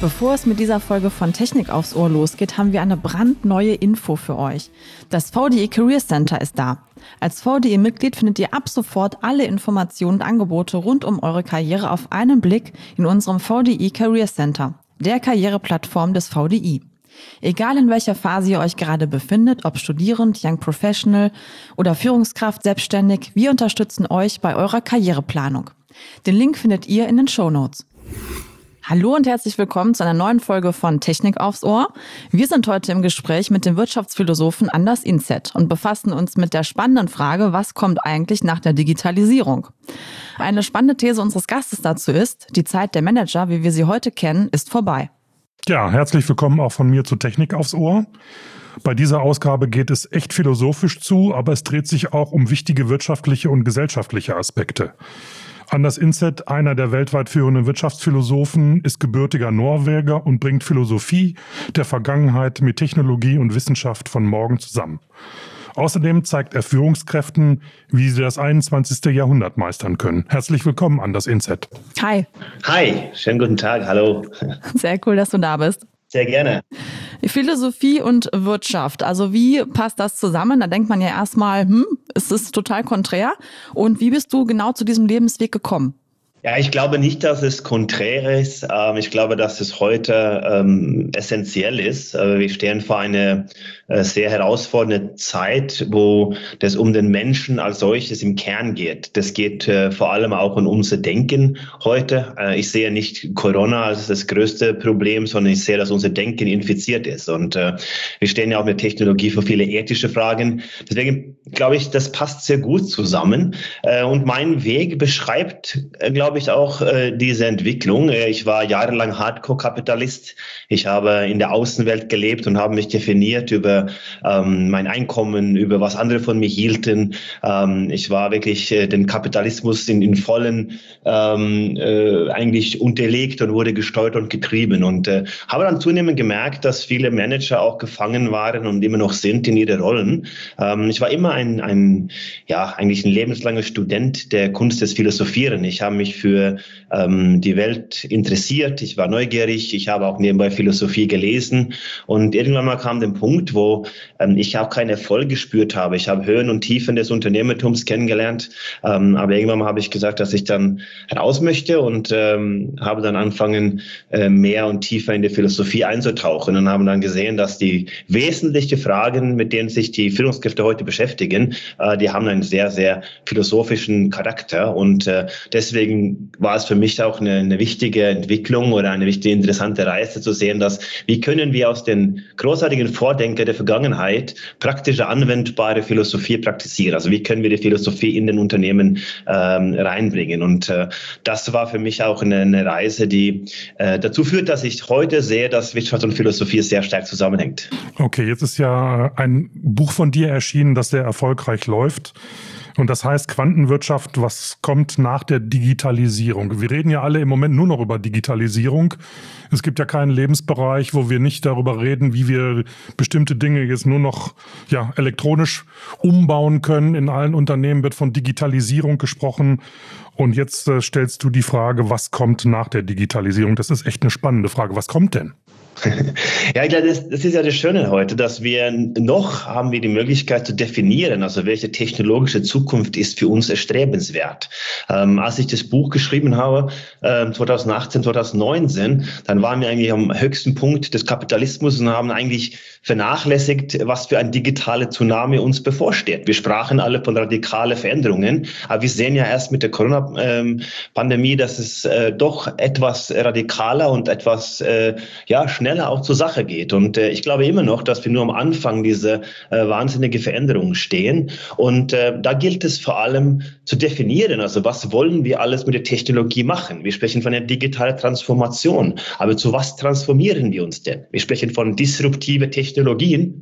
Bevor es mit dieser Folge von Technik aufs Ohr losgeht, haben wir eine brandneue Info für euch. Das VDE Career Center ist da. Als VDE-Mitglied findet ihr ab sofort alle Informationen und Angebote rund um eure Karriere auf einen Blick in unserem VDE Career Center, der Karriereplattform des VDI. Egal in welcher Phase ihr euch gerade befindet, ob Studierend, Young Professional oder Führungskraft, selbstständig, wir unterstützen euch bei eurer Karriereplanung. Den Link findet ihr in den Shownotes. Hallo und herzlich willkommen zu einer neuen Folge von Technik aufs Ohr. Wir sind heute im Gespräch mit dem Wirtschaftsphilosophen Anders Inset und befassen uns mit der spannenden Frage, was kommt eigentlich nach der Digitalisierung? Eine spannende These unseres Gastes dazu ist, die Zeit der Manager, wie wir sie heute kennen, ist vorbei. Ja, herzlich willkommen auch von mir zu Technik aufs Ohr. Bei dieser Ausgabe geht es echt philosophisch zu, aber es dreht sich auch um wichtige wirtschaftliche und gesellschaftliche Aspekte. Anders Inset, einer der weltweit führenden Wirtschaftsphilosophen, ist gebürtiger Norweger und bringt Philosophie der Vergangenheit mit Technologie und Wissenschaft von morgen zusammen. Außerdem zeigt er Führungskräften, wie sie das 21. Jahrhundert meistern können. Herzlich willkommen, Anders Inset. Hi. Hi, schönen guten Tag, hallo. Sehr cool, dass du da bist. Sehr gerne. Philosophie und Wirtschaft, also wie passt das zusammen? Da denkt man ja erstmal, es ist total konträr. Und wie bist du genau zu diesem Lebensweg gekommen? Ja, ich glaube nicht, dass es konträr ist. Ich glaube, dass es heute essentiell ist. Wir stehen vor einer sehr herausfordernden Zeit, wo das um den Menschen als solches im Kern geht. Das geht vor allem auch um unser Denken heute. Ich sehe nicht Corona als das größte Problem, sondern ich sehe, dass unser Denken infiziert ist. Und wir stehen ja auch mit Technologie für viele ethische Fragen. Deswegen glaube ich, das passt sehr gut zusammen. Und mein Weg beschreibt, glaube ich, auch diese Entwicklung. Ich war jahrelang Hardcore-Kapitalist. Ich habe in der Außenwelt gelebt und habe mich definiert über mein Einkommen, über was andere von mir hielten. Ich war wirklich den Kapitalismus in vollen eigentlich unterlegt und wurde gesteuert und getrieben und habe dann zunehmend gemerkt, dass viele Manager auch gefangen waren und immer noch sind in ihre Rollen. Ich war immer eigentlich ein lebenslanger Student der Kunst des Philosophieren. Ich habe mich für die Welt interessiert. Ich war neugierig. Ich habe auch nebenbei Philosophie gelesen. Und irgendwann mal kam der Punkt, wo ich auch keinen Erfolg gespürt habe. Ich habe Höhen und Tiefen des Unternehmertums kennengelernt. Aber irgendwann mal habe ich gesagt, dass ich dann raus möchte und habe dann angefangen, mehr und tiefer in die Philosophie einzutauchen und haben dann gesehen, dass die wesentlichen Fragen, mit denen sich die Führungskräfte heute beschäftigen, die haben einen sehr, sehr philosophischen Charakter. Und deswegen war es für mich auch eine wichtige Entwicklung oder eine wichtige, interessante Reise zu sehen, dass wie können wir aus den großartigen Vordenkern der Vergangenheit praktische, anwendbare Philosophie praktizieren. Also wie können wir die Philosophie in den Unternehmen reinbringen. Und das war für mich auch eine Reise, die dazu führt, dass ich heute sehe, dass Wirtschaft und Philosophie sehr stark zusammenhängt. Okay, jetzt ist ja ein Buch von dir erschienen, das sehr erfolgreich läuft. Und das heißt Quantenwirtschaft, was kommt nach der Digitalisierung? Wir reden ja alle im Moment nur noch über Digitalisierung. Es gibt ja keinen Lebensbereich, wo wir nicht darüber reden, wie wir bestimmte Dinge jetzt nur noch elektronisch umbauen können. In allen Unternehmen wird von Digitalisierung gesprochen. Und jetzt stellst du die Frage, was kommt nach der Digitalisierung? Das ist echt eine spannende Frage. Was kommt denn? Ja, ich glaube, das ist ja das Schöne heute, dass wir haben wir die Möglichkeit zu definieren, also welche technologische Zukunft ist für uns erstrebenswert. Als ich das Buch geschrieben habe, 2018, 2019, dann waren wir eigentlich am höchsten Punkt des Kapitalismus und haben eigentlich vernachlässigt, was für ein digitale Tsunami uns bevorsteht. Wir sprachen alle von radikalen Veränderungen, aber wir sehen ja erst mit der Corona-Pandemie, dass es doch etwas radikaler und etwas schneller auch zur Sache geht. Und ich glaube immer noch, dass wir nur am Anfang dieser wahnsinnige Veränderungen stehen. Und da gilt es vor allem zu definieren, also was wollen wir alles mit der Technologie machen? Wir sprechen von einer digitalen Transformation. Aber zu was transformieren wir uns denn? Wir sprechen von disruptiven Technologien.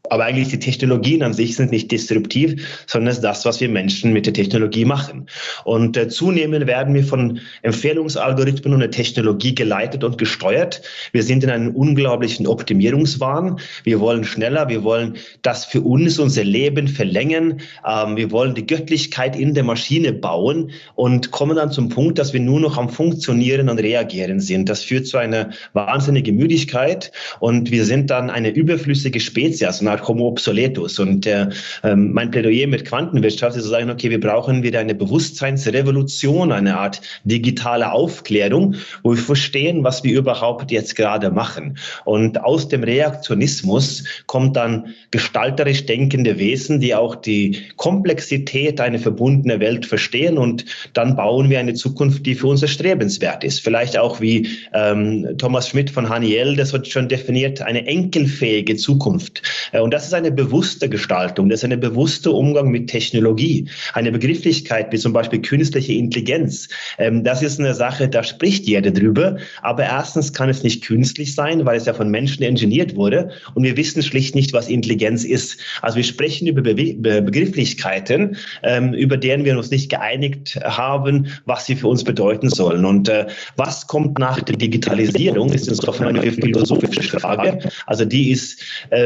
Aber eigentlich die Technologien an sich sind nicht disruptiv, sondern es ist das, was wir Menschen mit der Technologie machen. Und zunehmend werden wir von Empfehlungsalgorithmen und der Technologie geleitet und gesteuert. Wir sind in einem unglaublichen Optimierungswahn. Wir wollen schneller, wir wollen das für uns, unser Leben verlängern. Wir wollen die Göttlichkeit in der Maschine bauen und kommen dann zum Punkt, dass wir nur noch am Funktionieren und Reagieren sind. Das führt zu einer wahnsinnigen Müdigkeit und wir sind dann eine überflüssige Spezies, eine Art Homo obsoletus. Und mein Plädoyer mit Quantenwirtschaft ist zu sagen, okay, wir brauchen wieder eine Bewusstseinsrevolution, eine Art digitale Aufklärung, wo wir verstehen, was wir überhaupt jetzt gerade machen. Und aus dem Reaktionismus kommt dann gestalterisch denkende Wesen, die auch die Komplexität einer verbundenen Welt verstehen und dann bauen wir eine Zukunft, die für uns erstrebenswert ist. Vielleicht auch wie Thomas Schmidt von Haniel, das wird schon definiert, eine enkelfähige Zukunft. Und das ist eine bewusste Gestaltung, das ist ein bewusster Umgang mit Technologie. Eine Begrifflichkeit wie zum Beispiel künstliche Intelligenz, das ist eine Sache, da spricht jeder drüber, aber erstens kann es nicht künstlich sein, weil es ja von Menschen ingeniert wurde und wir wissen schlicht nicht, was Intelligenz ist. Also wir sprechen über Begrifflichkeiten, über deren wir uns nicht geeinigt haben, was sie für uns bedeuten sollen. Und was kommt nach der Digitalisierung, ist insofern eine philosophische Frage. Also die ist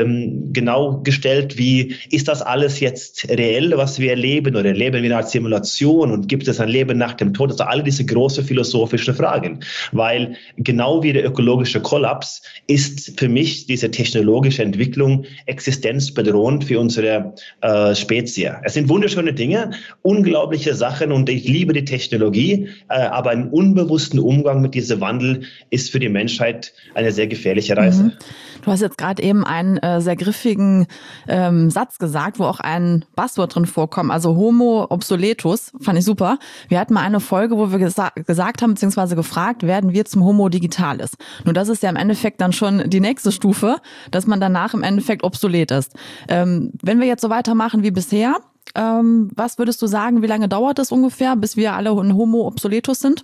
genau gestellt, wie ist das alles jetzt reell, was wir erleben, oder erleben wir eine Art Simulation und gibt es ein Leben nach dem Tod? Also alle diese großen philosophischen Fragen, weil genau wie der ökologische Kollaps ist für mich diese technologische Entwicklung existenzbedrohend für unsere Spezies. Es sind wunderschöne Dinge, unglaubliche Sachen und ich liebe die Technologie, aber einen unbewussten Umgang mit diesem Wandel ist für die Menschheit eine sehr gefährliche Reise. Mhm. Du hast jetzt gerade eben einen sehr griffigen Satz gesagt, wo auch ein Buzzword drin vorkommt, also Homo obsoletus, fand ich super. Wir hatten mal eine Folge, wo wir gesagt haben, beziehungsweise gefragt, werden wir zum Homo digitalis. Nur das ist ja im Endeffekt dann schon die nächste Stufe, dass man danach im Endeffekt obsolet ist. Wenn wir jetzt so weitermachen wie bisher, was würdest du sagen, wie lange dauert es ungefähr, bis wir alle ein Homo obsoletus sind?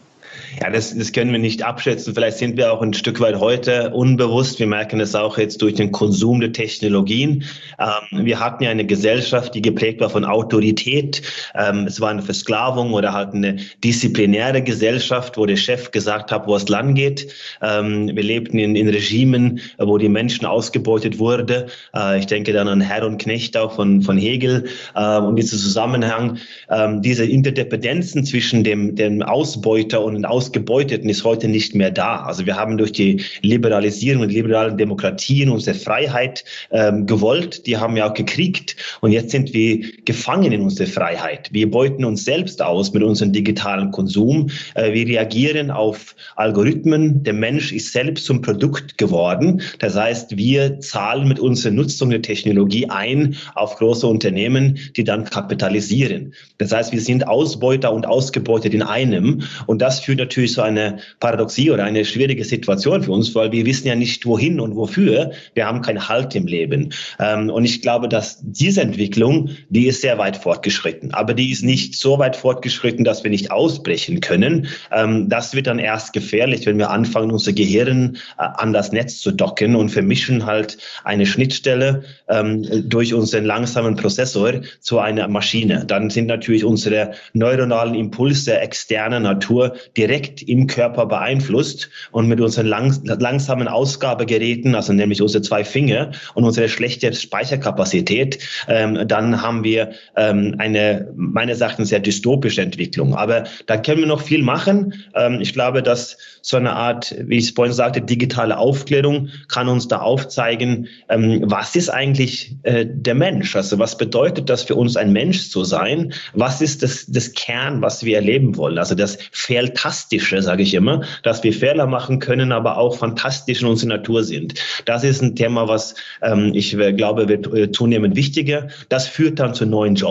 Ja, das können wir nicht abschätzen. Vielleicht sind wir auch ein Stück weit heute unbewusst. Wir merken es auch jetzt durch den Konsum der Technologien. Wir hatten ja eine Gesellschaft, die geprägt war von Autorität. Es war eine Versklavung oder halt eine disziplinäre Gesellschaft, wo der Chef gesagt hat, wo es lang geht. Wir lebten in Regimen, wo die Menschen ausgebeutet wurden. Ich denke dann an Herr und Knecht auch von Hegel. Und dieser Zusammenhang, diese Interdependenzen zwischen dem Ausbeuter und den Ausgebeuteten ist heute nicht mehr da. Also wir haben durch die Liberalisierung und liberalen Demokratien unsere Freiheit gewollt. Die haben ja auch gekriegt. Und jetzt sind wir gefangen in unserer Freiheit. Wir beuten uns selbst aus mit unserem digitalen Konsum. Wir reagieren auf Algorithmen. Der Mensch ist selbst zum Produkt geworden. Das heißt, wir zahlen mit unserer Nutzung der Technologie ein auf große Unternehmen, die dann kapitalisieren. Das heißt, wir sind Ausbeuter und ausgebeutet in einem. Und das führt natürlich so eine Paradoxie oder eine schwierige Situation für uns, weil wir wissen ja nicht, wohin und wofür. Wir haben keinen Halt im Leben. Und ich glaube, dass diese Entwicklung, die ist sehr weit fortgeschritten. Aber die ist nicht so weit fortgeschritten, dass wir nicht ausbrechen können. Das wird dann erst gefährlich, wenn wir anfangen, unser Gehirn an das Netz zu docken und vermischen halt eine Schnittstelle durch unseren langsamen Prozessor zu einer Maschine. Dann sind natürlich unsere neuronalen Impulse externer Natur direkt im Körper beeinflusst und mit unseren langsamen Ausgabegeräten, also nämlich unsere 2 Finger und unsere schlechte Speicherkapazität, dann haben wir eine, meines Erachtens, sehr dystopische Entwicklung. Aber da können wir noch viel machen. Ich glaube, dass so eine Art, wie ich es vorhin sagte, digitale Aufklärung kann uns da aufzeigen, was ist eigentlich der Mensch? Also was bedeutet das für uns, ein Mensch zu sein? Was ist das Kern, was wir erleben wollen? Also das Fantastische, sage ich immer, dass wir Fehler machen können, aber auch fantastisch in unserer Natur sind. Das ist ein Thema, was ich glaube, wird zunehmend wichtiger. Das führt dann zu neuen Jobs.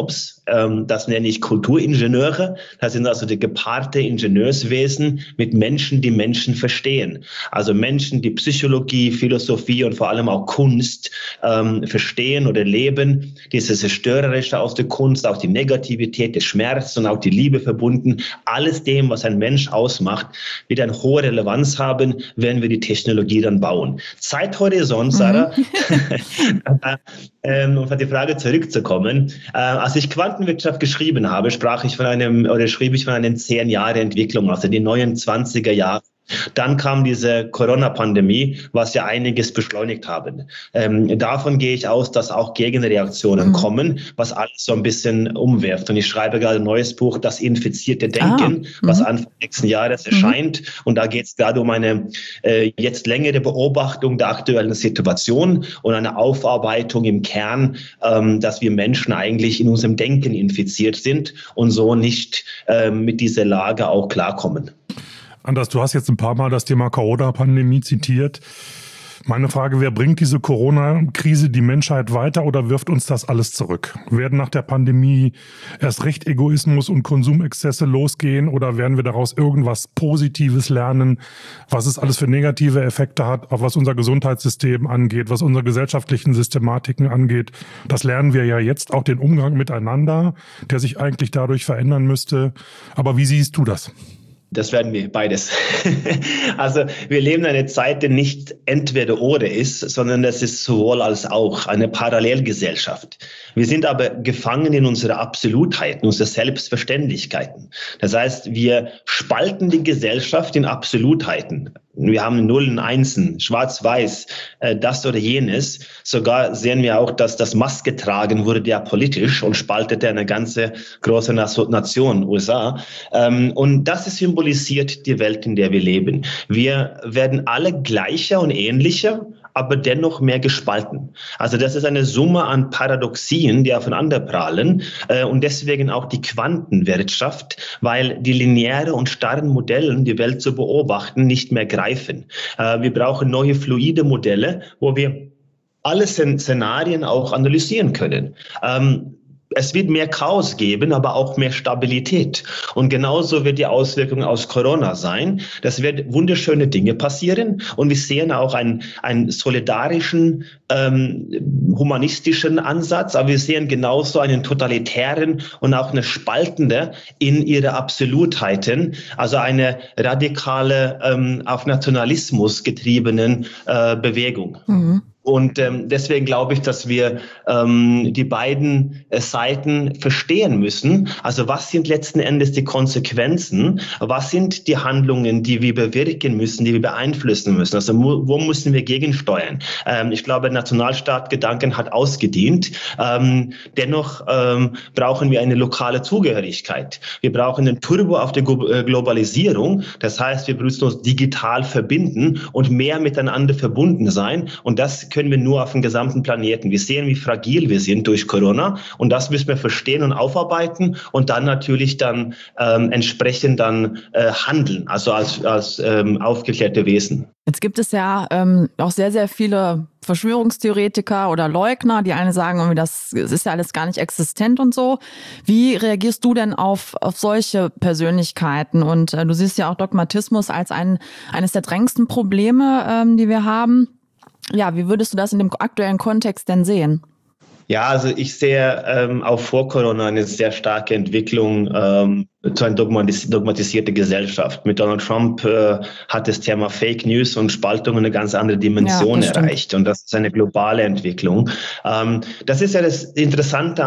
Das nenne ich Kulturingenieure. Das sind also die gepaarte Ingenieurswesen mit Menschen, die Menschen verstehen. Also Menschen, die Psychologie, Philosophie und vor allem auch Kunst verstehen oder leben. Dieses Zerstörerische aus der Kunst, auch die Negativität, der Schmerz und auch die Liebe verbunden. Alles dem, was ein Mensch ausmacht, wird eine hohe Relevanz haben, wenn wir die Technologie dann bauen. Zeithorizont, Sarah, um auf die Frage zurückzukommen. Als ich Quantenwirtschaft geschrieben habe, schrieb ich von einer 10 Jahre Entwicklung, also die neuen 20er Jahre. Dann kam diese Corona-Pandemie, was ja einiges beschleunigt haben. Davon gehe ich aus, dass auch Gegenreaktionen kommen, was alles so ein bisschen umwirft. Und ich schreibe gerade ein neues Buch, Das infizierte Denken, was Anfang nächsten Jahres erscheint. Und da geht es gerade um eine jetzt längere Beobachtung der aktuellen Situation und eine Aufarbeitung im Kern, dass wir Menschen eigentlich in unserem Denken infiziert sind und so nicht mit dieser Lage auch klarkommen. Anders, du hast jetzt ein paar Mal das Thema Corona-Pandemie zitiert. Meine Frage, wer bringt diese Corona-Krise die Menschheit weiter oder wirft uns das alles zurück? Werden nach der Pandemie erst recht Egoismus und Konsumexzesse losgehen oder werden wir daraus irgendwas Positives lernen, was es alles für negative Effekte hat, auch was unser Gesundheitssystem angeht, was unsere gesellschaftlichen Systematiken angeht? Das lernen wir ja jetzt, auch den Umgang miteinander, der sich eigentlich dadurch verändern müsste. Aber wie siehst du das? Das werden wir beides. Also wir leben eine Zeit, die nicht entweder oder ist, sondern das ist sowohl als auch eine Parallelgesellschaft. Wir sind aber gefangen in unserer Absolutheit, in unsere Selbstverständlichkeiten. Das heißt, wir spalten die Gesellschaft in Absolutheiten. Wir haben Nullen, Einsen, Schwarz-Weiß, das oder jenes. Sogar sehen wir auch, dass das Maske tragen wurde ja politisch und spaltete eine ganze große Nation, USA. Und das symbolisiert die Welt, in der wir leben. Wir werden alle gleicher und ähnlicher, aber dennoch mehr gespalten. Also das ist eine Summe an Paradoxien, die aufeinander prallen und deswegen auch die Quantenwirtschaft, weil die lineare und starren Modellen, die Welt zu beobachten, nicht mehr greifen. Wir brauchen neue fluide Modelle, wo wir alle Szenarien auch analysieren können. Es wird mehr Chaos geben, aber auch mehr Stabilität. Und genauso wird die Auswirkung aus Corona sein. Das wird wunderschöne Dinge passieren. Und wir sehen auch einen solidarischen, humanistischen Ansatz. Aber wir sehen genauso einen totalitären und auch eine spaltende in ihre Absolutheiten. Also eine radikale, auf Nationalismus getriebenen Bewegung. Mhm. Und deswegen glaube ich, dass wir die beiden Seiten verstehen müssen. Also was sind letzten Endes die Konsequenzen? Was sind die Handlungen, die wir bewirken müssen, die wir beeinflussen müssen? Also wo müssen wir gegensteuern? Ich glaube, Nationalstaatgedanken hat ausgedient. Dennoch brauchen wir eine lokale Zugehörigkeit. Wir brauchen einen Turbo auf der Globalisierung. Das heißt, wir müssen uns digital verbinden und mehr miteinander verbunden sein. Und das können wir nur auf dem gesamten Planeten. Wir sehen, wie fragil wir sind durch Corona und das müssen wir verstehen und aufarbeiten und dann natürlich dann entsprechend dann handeln, also als aufgeklärte Wesen. Jetzt gibt es ja auch sehr, sehr viele Verschwörungstheoretiker oder Leugner, die eine sagen, irgendwie, das ist ja alles gar nicht existent und so. Wie reagierst du denn auf solche Persönlichkeiten? Und du siehst ja auch Dogmatismus als eines der drängendsten Probleme, die wir haben. Ja, wie würdest du das in dem aktuellen Kontext denn sehen? Ja, also ich sehe auch vor Corona eine sehr starke Entwicklung zu einer dogmatisierten Gesellschaft. Mit Donald Trump hat das Thema Fake News und Spaltung eine ganz andere Dimension erreicht. Und das ist eine globale Entwicklung. Das ist ja das Interessante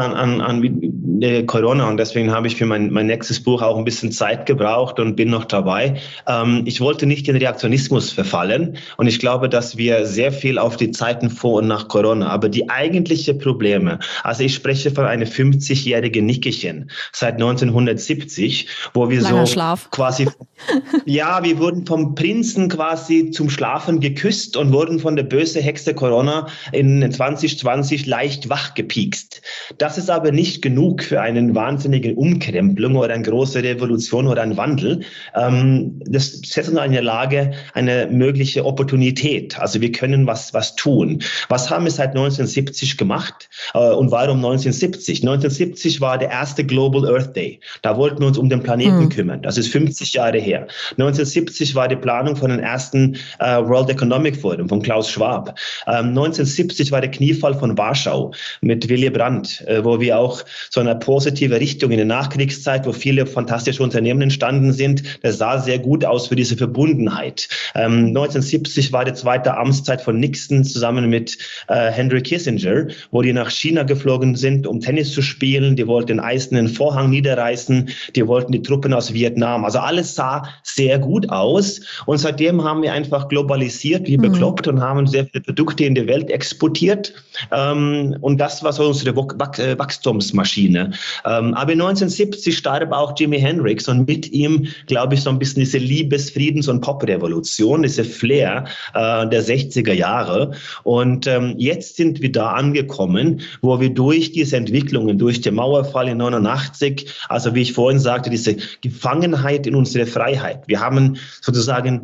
an Corona und deswegen habe ich für mein nächstes Buch auch ein bisschen Zeit gebraucht und bin noch dabei. Ich wollte nicht in Reaktionismus verfallen und ich glaube, dass wir sehr viel auf die Zeiten vor und nach Corona, aber die eigentliche Probleme, also ich spreche von einem 50-jährigen Nickerchen seit 1970, wo wir Langer so Schlaf. Quasi, ja, wir wurden vom Prinzen quasi zum Schlafen geküsst und wurden von der bösen Hexe Corona in 2020 leicht wach gepiekst. Das ist aber nicht genug für eine wahnsinnige Umkrempelung oder eine große Revolution oder einen Wandel. Das setzt uns in der Lage, eine mögliche Opportunität. Also wir können was tun. Was haben wir seit 1970 gemacht? Und warum 1970? 1970 war der erste Global Earth Day. Da wollten wir uns um den Planeten kümmern. Das ist 50 Jahre her. 1970 war die Planung von dem ersten World Economic Forum von Klaus Schwab. 1970 war der Kniefall von Warschau mit Willy Brandt, wo wir auch so eine positive Richtung in der Nachkriegszeit, wo viele fantastische Unternehmen entstanden sind. Das sah sehr gut aus für diese Verbundenheit. 1970 war die zweite Amtszeit von Nixon zusammen mit Henry Kissinger, wo die nach China geflogen sind, um Tennis zu spielen. Die wollten den eisernen Vorhang niederreißen. Die wollten die Truppen aus Vietnam. Also alles sah sehr gut aus. Und seitdem haben wir einfach globalisiert wie bekloppt und haben sehr viele Produkte in die Welt exportiert. Und das war so unsere Wachstumsmaschine. Aber 1970 starb auch Jimi Hendrix und mit ihm, glaube ich, so ein bisschen diese Liebes-, Friedens- und Pop-Revolution, diese Flair der 60er Jahre. Und jetzt sind wir da angekommen, wo wir durch diese Entwicklungen, durch den Mauerfall in 89, also wie ich vorhin sagte, diese Gefangenheit in unsere Freiheit. Wir haben sozusagen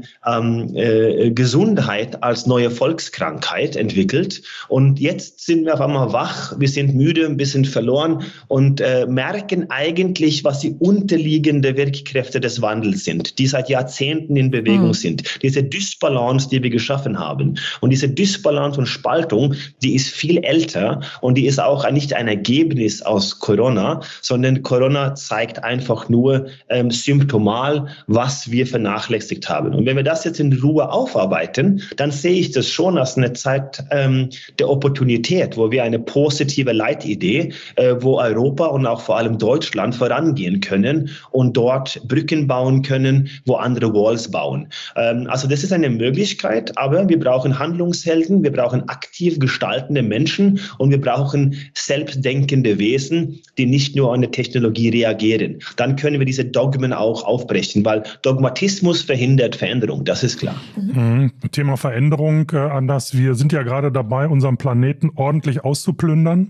Gesundheit als neue Volkskrankheit entwickelt. Und jetzt sind wir auf einmal wach, wir sind müde, ein bisschen verloren und merken eigentlich, was die unterliegende Wirkkräfte des Wandels sind, die seit Jahrzehnten in Bewegung sind. Diese Dysbalance, die wir geschaffen haben. Und diese Dysbalance und Spaltung, die ist viel älter und die ist auch nicht ein Ergebnis aus Corona, sondern Corona zeigt einfach nur symptomal, was wir vernachlässigt haben. Und wenn wir das jetzt in Ruhe aufarbeiten, dann sehe ich das schon als eine Zeit der Opportunität, wo wir eine positive Leitidee, wo Europa und auch vor allem Deutschland vorangehen können und dort Brücken bauen können, wo andere Walls bauen. Also das ist eine Möglichkeit, aber wir brauchen Handlungshelden, wir brauchen aktiv gestaltende Menschen und wir brauchen selbstdenkende Wesen, die nicht nur an die Technologie reagieren. Dann können wir diese Dogmen auch aufbrechen, weil Dogmatismus verhindert Veränderung, das ist klar. Thema Veränderung, Anders. Wir sind ja gerade dabei, unseren Planeten ordentlich auszuplündern.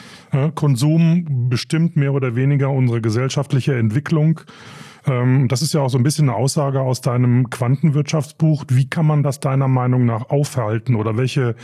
Konsum bestimmt mehr oder weniger unsere gesellschaftliche Entwicklung. Das ist ja auch so ein bisschen eine Aussage aus deinem Quantenwirtschaftsbuch. Wie kann man das deiner Meinung nach aufhalten oder welche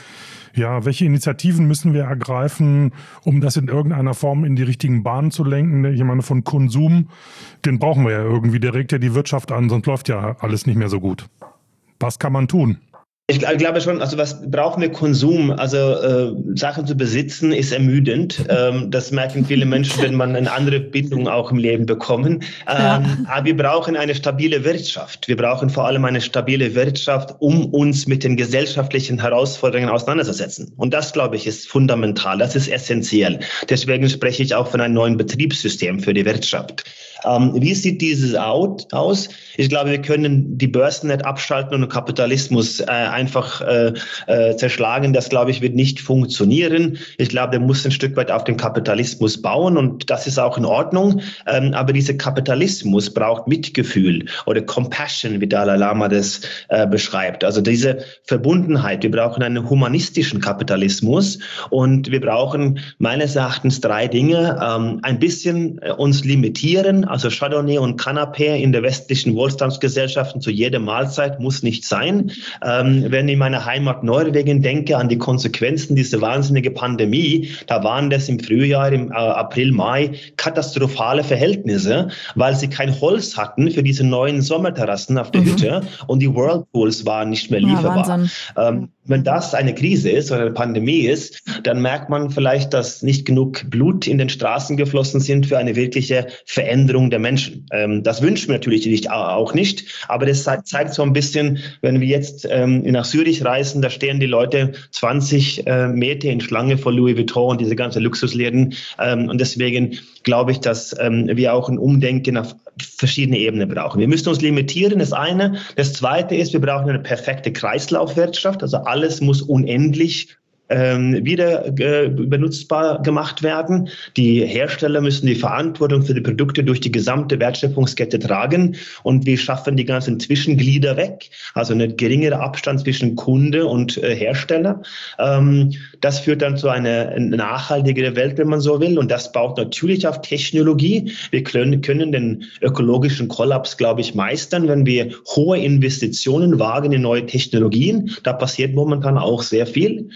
Initiativen müssen wir ergreifen, um das in irgendeiner Form in die richtigen Bahnen zu lenken? Ich meine, von Konsum, den brauchen wir ja irgendwie, der regt ja die Wirtschaft an, sonst läuft ja alles nicht mehr so gut. Was kann man tun? Ich glaube schon, also was brauchen wir Konsum? Also Sachen zu besitzen ist ermüdend. Das merken viele Menschen, wenn man eine andere Bindung auch im Leben bekommen. Aber wir brauchen eine stabile Wirtschaft. Wir brauchen vor allem eine stabile Wirtschaft, um uns mit den gesellschaftlichen Herausforderungen auseinanderzusetzen. Und das, glaube ich, ist fundamental. Das ist essentiell. Deswegen spreche ich auch von einem neuen Betriebssystem für die Wirtschaft. Wie sieht dieses aus? Ich glaube, wir können die Börsen nicht abschalten und den Kapitalismus einfach zerschlagen. Das, glaube ich, wird nicht funktionieren. Ich glaube, der muss ein Stück weit auf den Kapitalismus bauen und das ist auch in Ordnung. Aber dieser Kapitalismus braucht Mitgefühl oder Compassion, wie Dalai Lama das beschreibt. Also diese Verbundenheit. Wir brauchen einen humanistischen Kapitalismus und wir brauchen meines Erachtens 3 Dinge. Ein bisschen uns limitieren, also Chardonnay und Canapé in der westlichen Wohlstandsgesellschaften zu jeder Mahlzeit muss nicht sein. Wenn ich in meine Heimat Norwegen denke, an die Konsequenzen dieser wahnsinnigen Pandemie, da waren das im Frühjahr, im April, Mai, katastrophale Verhältnisse, weil sie kein Holz hatten für diese neuen Sommerterrassen auf der Hütte und die Whirlpools waren nicht mehr lieferbar. Wenn das eine Krise ist oder eine Pandemie ist, dann merkt man vielleicht, dass nicht genug Blut in den Straßen geflossen sind für eine wirkliche Veränderung der Menschen. Das wünschen wir natürlich auch nicht, aber das zeigt so ein bisschen, wenn wir jetzt nach Zürich reisen, da stehen die Leute 20 Meter in Schlange vor Louis Vuitton und diese ganzen Luxusläden. Und deswegen glaube ich, dass wir auch ein Umdenken auf verschiedene Ebenen brauchen. Wir müssen uns limitieren, das eine. Das zweite ist, wir brauchen eine perfekte Kreislaufwirtschaft. Also alles muss unendlich wieder benutzbar gemacht werden. Die Hersteller müssen die Verantwortung für die Produkte durch die gesamte Wertschöpfungskette tragen und wir schaffen die ganzen Zwischenglieder weg, also ein geringerer Abstand zwischen Kunde und Hersteller. Das führt dann zu einer nachhaltigeren Welt, wenn man so will, und das baut natürlich auf Technologie. Wir können den ökologischen Kollaps, glaube ich, meistern, wenn wir hohe Investitionen wagen in neue Technologien. Da passiert momentan auch sehr viel.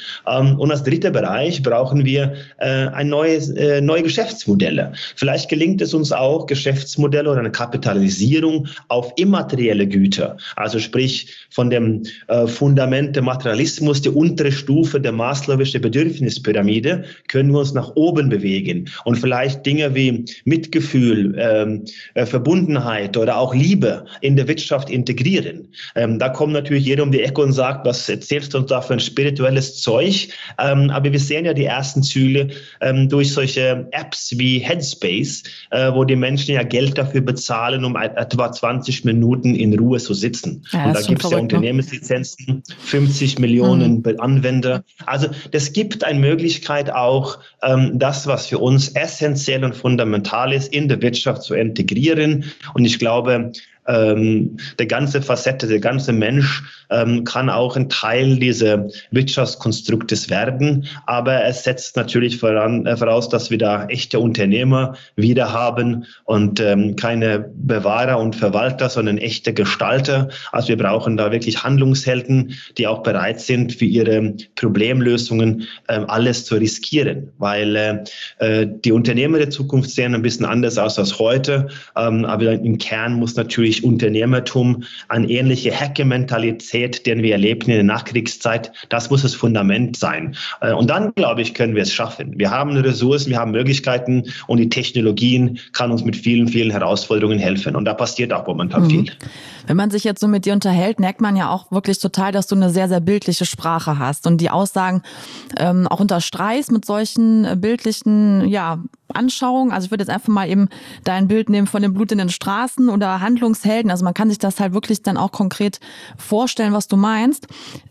Und als dritter Bereich brauchen wir neue Geschäftsmodelle. Vielleicht gelingt es uns auch, Geschäftsmodelle oder eine Kapitalisierung auf immaterielle Güter, also sprich von dem Fundament der Materialismus, die untere Stufe der Maslow'sche Bedürfnispyramide, können wir uns nach oben bewegen und vielleicht Dinge wie Mitgefühl, Verbundenheit oder auch Liebe in der Wirtschaft integrieren. Da kommt natürlich jeder um die Ecke und sagt, was erzählst du uns da für ein spirituelles Zeug? Aber wir sehen ja die ersten Züge durch solche Apps wie Headspace, wo die Menschen ja Geld dafür bezahlen, um etwa 20 Minuten in Ruhe zu sitzen. Ja, und da gibt es ja Unternehmenslizenzen, 50 Millionen Anwender. Also das gibt eine Möglichkeit auch, das, was für uns essentiell und fundamental ist, in der Wirtschaft zu integrieren. Und ich glaube, der ganze Facette, der ganze Mensch kann auch ein Teil dieser Wirtschaftskonstruktes werden. Aber es setzt natürlich voraus, dass wir da echte Unternehmer wieder haben und keine Bewahrer und Verwalter, sondern echte Gestalter. Also wir brauchen da wirklich Handlungshelden, die auch bereit sind, für ihre Problemlösungen alles zu riskieren. Weil die Unternehmer der Zukunft sehen ein bisschen anders aus als heute. Aber im Kern muss natürlich Unternehmertum, eine ähnliche Hacker-Mentalität, den wir erlebten in der Nachkriegszeit, das muss das Fundament sein. Und dann, glaube ich, können wir es schaffen. Wir haben Ressourcen, wir haben Möglichkeiten und die Technologien kann uns mit vielen, vielen Herausforderungen helfen. Und da passiert auch momentan viel. Wenn man sich jetzt so mit dir unterhält, merkt man ja auch wirklich total, dass du eine sehr, sehr bildliche Sprache hast und die Aussagen auch unterstreichst mit solchen bildlichen, Anschauungen. Also ich würde jetzt einfach mal eben dein Bild nehmen von den blutenden Straßen oder Handlungshelden. Also man kann sich das halt wirklich dann auch konkret vorstellen, was du meinst.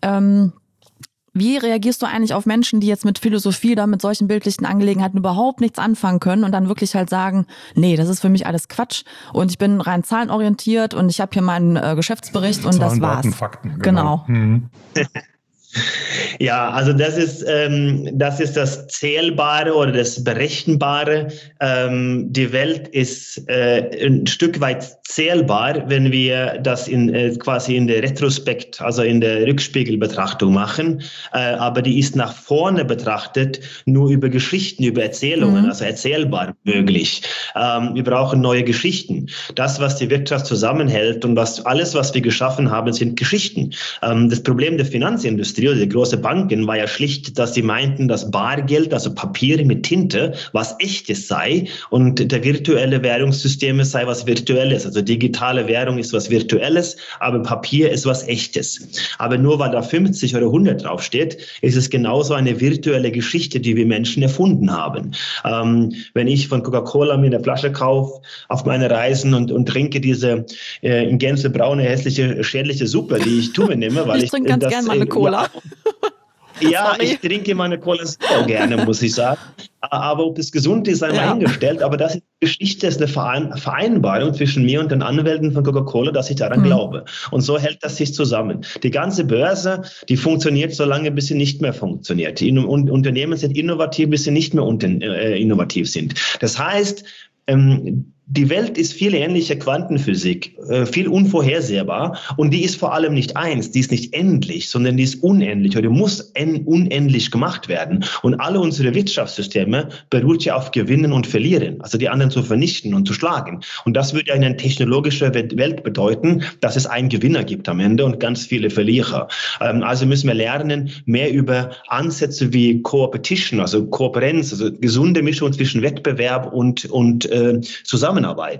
Wie reagierst du eigentlich auf Menschen, die jetzt mit Philosophie oder mit solchen bildlichen Angelegenheiten überhaupt nichts anfangen können und dann wirklich halt sagen, nee, das ist für mich alles Quatsch und ich bin rein zahlenorientiert und ich habe hier meinen Geschäftsbericht und Zahlen, das war's. Daten, Fakten, Genau. Ja, also das ist das Zählbare oder das Berechenbare. Die Welt ist ein Stück weit zählbar, wenn wir das quasi in der Retrospekt, also in der Rückspiegelbetrachtung machen. Aber die ist nach vorne betrachtet nur über Geschichten, über Erzählungen, also erzählbar möglich. Wir brauchen neue Geschichten. Das, was die Wirtschaft zusammenhält und alles, was wir geschaffen haben, sind Geschichten. Das Problem der Finanzindustrie oder der großen Banken war ja schlicht, dass sie meinten, dass Bargeld, also Papier mit Tinte, was Echtes sei und der virtuelle Währungssysteme sei was Virtuelles. Also digitale Währung ist was Virtuelles, aber Papier ist was Echtes. Aber nur weil da 50 oder 100 draufsteht, ist es genauso eine virtuelle Geschichte, die wir Menschen erfunden haben. Wenn ich von Coca-Cola mir eine Flasche kaufe auf meine Reisen und trinke diese in Gänze braune, hässliche, schädliche Suppe, die ich zu mir nehme, weil ich trinke ganz gerne mal eine Cola. Ja, ich trinke meine Cola sehr gerne, muss ich sagen. Aber ob es gesund ist, sei mal hingestellt. Aber das ist die Geschichte, ist eine Vereinbarung zwischen mir und den Anwälten von Coca-Cola, dass ich daran glaube. Und so hält das sich zusammen. Die ganze Börse, die funktioniert so lange, bis sie nicht mehr funktioniert. Die Unternehmen sind innovativ, bis sie nicht mehr innovativ sind. Das heißt, die Welt ist viel ähnlicher Quantenphysik, viel unvorhersehbar und die ist vor allem nicht eins, die ist nicht endlich, sondern die ist unendlich oder muss unendlich gemacht werden. Und alle unsere Wirtschaftssysteme beruht ja auf Gewinnen und Verlieren, also die anderen zu vernichten und zu schlagen. Und das würde eine technologische Welt bedeuten, dass es einen Gewinner gibt am Ende und ganz viele Verlierer. Also müssen wir lernen, mehr über Ansätze wie Competition, also Kooperenz, also gesunde Mischung zwischen Wettbewerb und Zusammenarbeit.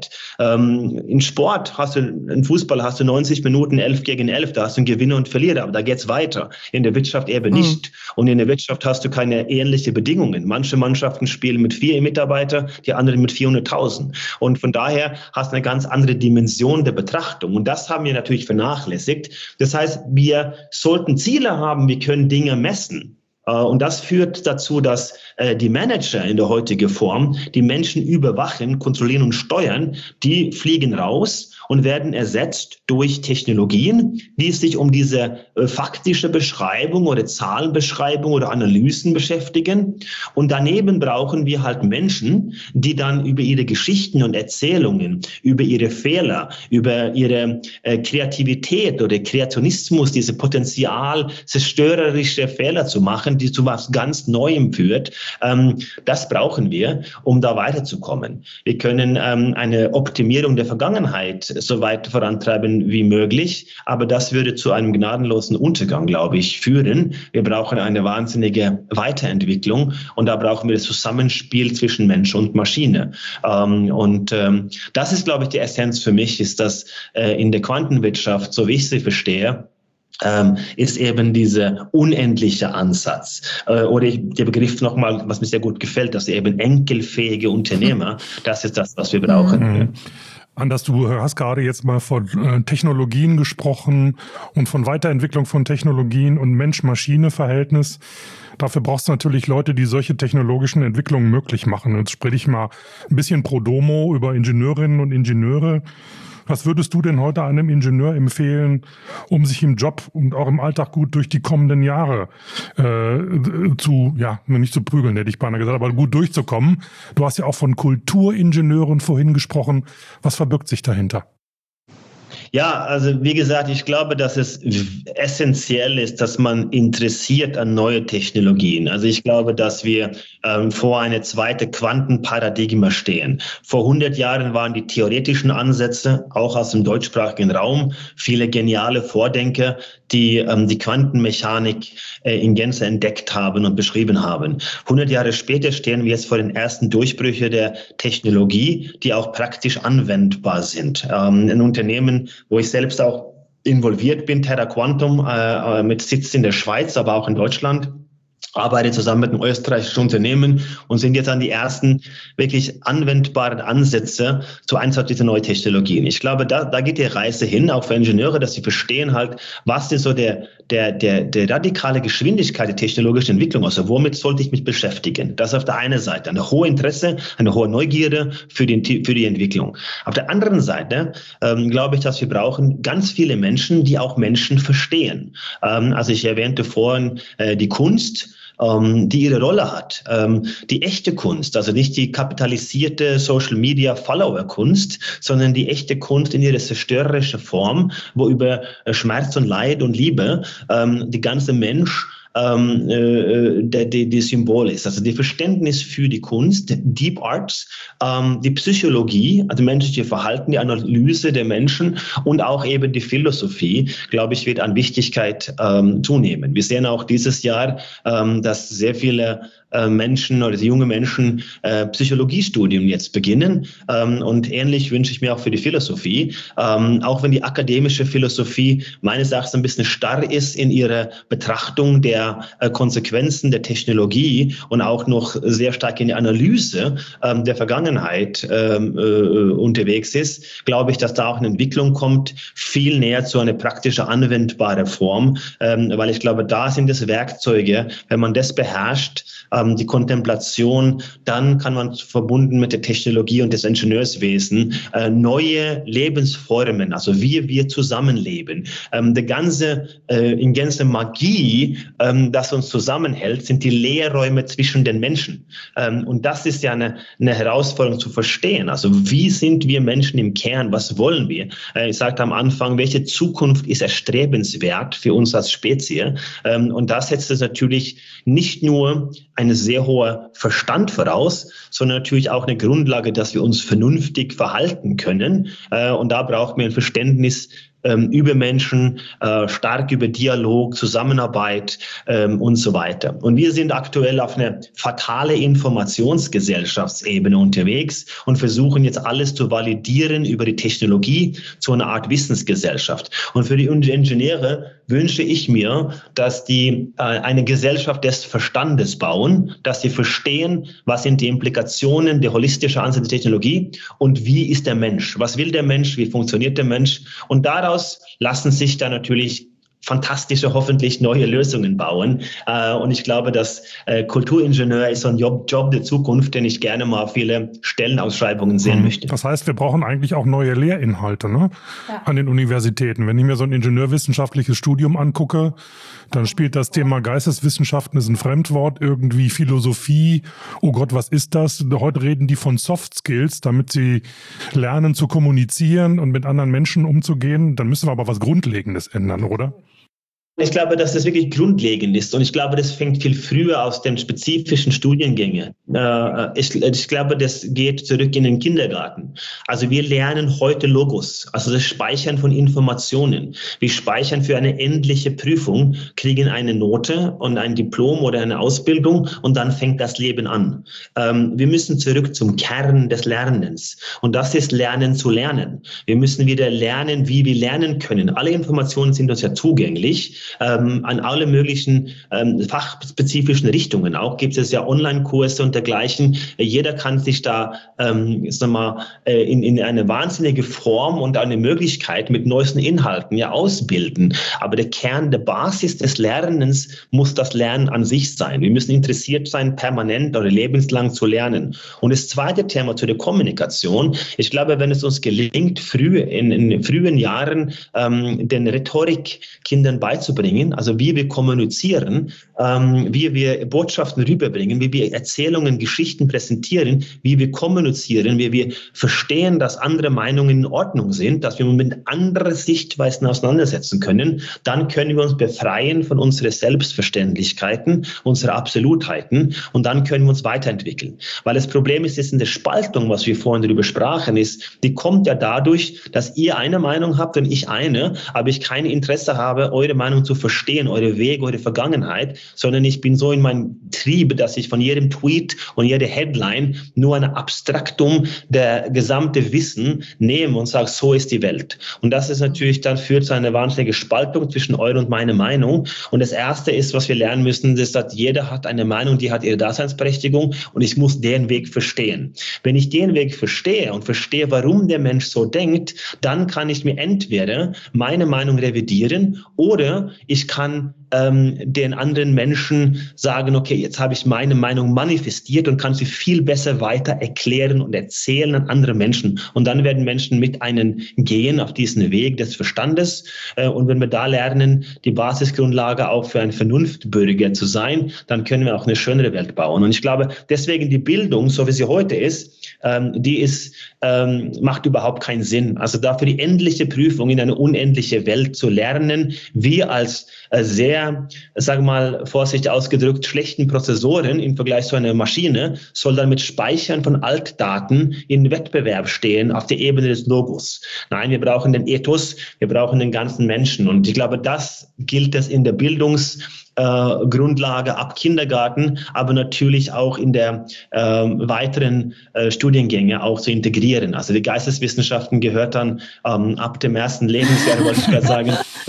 In Sport in Fußball hast du 90 Minuten 11 gegen 11, da hast du einen Gewinner und Verlierer, aber da geht's weiter. In der Wirtschaft eben nicht. Und in der Wirtschaft hast du keine ähnlichen Bedingungen. Manche Mannschaften spielen mit 4 Mitarbeitern, die anderen mit 400.000. Und von daher hast du eine ganz andere Dimension der Betrachtung. Und das haben wir natürlich vernachlässigt. Das heißt, wir sollten Ziele haben, wir können Dinge messen. Und das führt dazu, dass die Manager in der heutigen Form die Menschen überwachen, kontrollieren und steuern. Die fliegen raus und werden ersetzt durch Technologien, die sich um diese faktische Beschreibung oder Zahlenbeschreibung oder Analysen beschäftigen. Und daneben brauchen wir halt Menschen, die dann über ihre Geschichten und Erzählungen, über ihre Fehler, über ihre Kreativität oder Kreationismus, diese Potenzial, zerstörerische Fehler zu machen, machen, die zu was ganz Neuem führt. Das brauchen wir, um da weiterzukommen. Wir können eine Optimierung der Vergangenheit so weit vorantreiben wie möglich, aber das würde zu einem gnadenlosen Untergang, glaube ich, führen. Wir brauchen eine wahnsinnige Weiterentwicklung und da brauchen wir das Zusammenspiel zwischen Mensch und Maschine. Das ist, glaube ich, die Essenz für mich, ist, dass in der Quantenwirtschaft, so wie ich sie verstehe, ist eben dieser unendliche Ansatz. Oder der Begriff nochmal, was mir sehr gut gefällt, dass eben enkelfähige Unternehmer, das ist das, was wir brauchen. Anders, du hast gerade jetzt mal von Technologien gesprochen und von Weiterentwicklung von Technologien und Mensch-Maschine-Verhältnis. Dafür brauchst du natürlich Leute, die solche technologischen Entwicklungen möglich machen. Jetzt spreche ich mal ein bisschen pro domo über Ingenieurinnen und Ingenieure. Was würdest du denn heute einem Ingenieur empfehlen, um sich im Job und auch im Alltag gut durch die kommenden Jahre nicht zu prügeln, hätte ich beinahe gesagt, aber gut durchzukommen? Du hast ja auch von Kulturingenieuren vorhin gesprochen. Was verbirgt sich dahinter? Ja, also wie gesagt, ich glaube, dass es essentiell ist, dass man interessiert an neue Technologien. Also ich glaube, dass wir vor eine zweite Quantenparadigma stehen. Vor 100 Jahren waren die theoretischen Ansätze, auch aus dem deutschsprachigen Raum, viele geniale Vordenker, die die Quantenmechanik in Gänze entdeckt haben und beschrieben haben. 100 Jahre später stehen wir jetzt vor den ersten Durchbrüchen der Technologie, die auch praktisch anwendbar sind. Ein Unternehmen, wo ich selbst auch involviert bin, Terra Quantum, mit Sitz in der Schweiz, aber auch in Deutschland, arbeite zusammen mit einem österreichischen Unternehmen und sind jetzt an die ersten wirklich anwendbaren Ansätze zu Einsatz dieser neuen Technologien. Ich glaube, da geht die Reise hin, auch für Ingenieure, dass sie verstehen halt, was ist so der radikale Geschwindigkeit der technologischen Entwicklung, also womit sollte ich mich beschäftigen? Das auf der einen Seite, eine hohe Interesse, eine hohe Neugierde für die Entwicklung. Auf der anderen Seite glaube ich, dass wir brauchen ganz viele Menschen, die auch Menschen verstehen. Also ich erwähnte vorhin die Kunst, die ihre Rolle hat. Die echte Kunst, also nicht die kapitalisierte Social-Media-Follower-Kunst, sondern die echte Kunst in ihrer zerstörerischen Form, wo über Schmerz und Leid und Liebe die ganze Mensch die Symbol ist. Also die Verständnis für die Kunst, Deep Arts, die Psychologie, also menschliche Verhalten, die Analyse der Menschen und auch eben die Philosophie, glaube ich, wird an Wichtigkeit zunehmen. Wir sehen auch dieses Jahr, dass sehr viele Menschen oder junge Menschen Psychologiestudium jetzt beginnen. Und ähnlich wünsche ich mir auch für die Philosophie. Auch wenn die akademische Philosophie meines Erachtens ein bisschen starr ist in ihrer Betrachtung der Konsequenzen der Technologie und auch noch sehr stark in der Analyse der Vergangenheit unterwegs ist, glaube ich, dass da auch eine Entwicklung kommt, viel näher zu einer praktischen, anwendbaren Form. Weil ich glaube, da sind es Werkzeuge, wenn man das beherrscht, die Kontemplation, dann kann man verbunden mit der Technologie und des Ingenieurswesen neue Lebensformen, also wie wir zusammenleben. Die ganze Magie, das uns zusammenhält, sind die Leerräume zwischen den Menschen. Und das ist ja eine Herausforderung zu verstehen. Also wie sind wir Menschen im Kern? Was wollen wir? Ich sagte am Anfang, welche Zukunft ist erstrebenswert für uns als Spezies? Und das setzt es natürlich nicht nur eine sehr hoher Verstand voraus, sondern natürlich auch eine Grundlage, dass wir uns vernünftig verhalten können. Und da braucht man ein Verständnis über Menschen, stark über Dialog, Zusammenarbeit und so weiter. Und wir sind aktuell auf einer fatale Informationsgesellschaftsebene unterwegs und versuchen jetzt alles zu validieren über die Technologie zu einer Art Wissensgesellschaft. Und für die Ingenieure wünsche ich mir, dass die eine Gesellschaft des Verstandes bauen, dass sie verstehen, was sind die Implikationen der holistischen Ansätze der Technologie und wie ist der Mensch, was will der Mensch, wie funktioniert der Mensch, und daraus lassen sich dann natürlich fantastische, hoffentlich neue Lösungen bauen. Und ich glaube, dass Kulturingenieur ist so ein Job der Zukunft, den ich gerne mal viele Stellenausschreibungen sehen möchte. Das heißt, wir brauchen eigentlich auch neue Lehrinhalte, ne? Ja. An den Universitäten. Wenn ich mir so ein ingenieurwissenschaftliches Studium angucke, dann spielt das Thema Geisteswissenschaften, ist ein Fremdwort, irgendwie Philosophie. Oh Gott, was ist das? Heute reden die von Soft Skills, damit sie lernen zu kommunizieren und mit anderen Menschen umzugehen. Dann müssen wir aber was Grundlegendes ändern, oder? Ich glaube, dass das wirklich grundlegend ist und ich glaube, das fängt viel früher aus den spezifischen Studiengängen. Ich glaube, das geht zurück in den Kindergarten. Also wir lernen heute Logos, also das Speichern von Informationen. Wir speichern für eine endliche Prüfung, kriegen eine Note und ein Diplom oder eine Ausbildung und dann fängt das Leben an. Wir müssen zurück zum Kern des Lernens und das ist Lernen zu lernen. Wir müssen wieder lernen, wie wir lernen können. Alle Informationen sind uns ja zugänglich. An alle möglichen fachspezifischen Richtungen. Auch gibt es ja Online-Kurse und dergleichen. Jeder kann sich da in eine wahnsinnige Form und eine Möglichkeit mit neuesten Inhalten ja ausbilden. Aber der Kern, der Basis des Lernens muss das Lernen an sich sein. Wir müssen interessiert sein, permanent oder lebenslang zu lernen. Und das zweite Thema zu der Kommunikation. Ich glaube, wenn es uns gelingt, in frühen Jahren den Rhetorikkindern beizubringen, also wie wir kommunizieren, wie wir Botschaften rüberbringen, wie wir Erzählungen, Geschichten präsentieren, wie wir kommunizieren, wie wir verstehen, dass andere Meinungen in Ordnung sind, dass wir mit anderen Sichtweisen auseinandersetzen können, dann können wir uns befreien von unseren Selbstverständlichkeiten, unserer Absolutheiten und dann können wir uns weiterentwickeln. Weil das Problem ist in der Spaltung, was wir vorhin darüber sprachen, die kommt ja dadurch, dass ihr eine Meinung habt und ich eine, aber ich kein Interesse habe, eure Meinung zu verstehen, eure Wege, eure Vergangenheit, sondern ich bin so in meinem Trieb, dass ich von jedem Tweet und jeder Headline nur ein Abstraktum der gesamte Wissen nehme und sage, so ist die Welt. Und das ist natürlich dann führt zu einer wahnsinnigen Spaltung zwischen eure und meine Meinung. Und das Erste ist, was wir lernen müssen, ist, dass jeder hat eine Meinung, die hat ihre Daseinsberechtigung und ich muss den Weg verstehen. Wenn ich den Weg verstehe und verstehe, warum der Mensch so denkt, dann kann ich mir entweder meine Meinung revidieren oder ich kann den anderen Menschen sagen, okay, jetzt habe ich meine Meinung manifestiert und kann sie viel besser weiter erklären und erzählen an andere Menschen. Und dann werden Menschen mit einem gehen auf diesen Weg des Verstandes. Und wenn wir da lernen, die Basisgrundlage auch für einen Vernunftbürger zu sein, dann können wir auch eine schönere Welt bauen. Und ich glaube, deswegen die Bildung, so wie sie heute ist, macht überhaupt keinen Sinn. Also dafür die endliche Prüfung in eine unendliche Welt zu lernen, wir als sehr, sagen wir mal, vorsichtig ausgedrückt, schlechten Prozessoren im Vergleich zu einer Maschine, soll dann mit Speichern von Altdaten in Wettbewerb stehen auf der Ebene des Logos. Nein, wir brauchen den Ethos, wir brauchen den ganzen Menschen. Und ich glaube, das gilt es in der Bildungsgrundlage ab Kindergarten, aber natürlich auch in der weiteren Studiengänge auch zu integrieren. Also die Geisteswissenschaften gehört dann ab dem ersten Lebensjahr, wollte ich gerade sagen,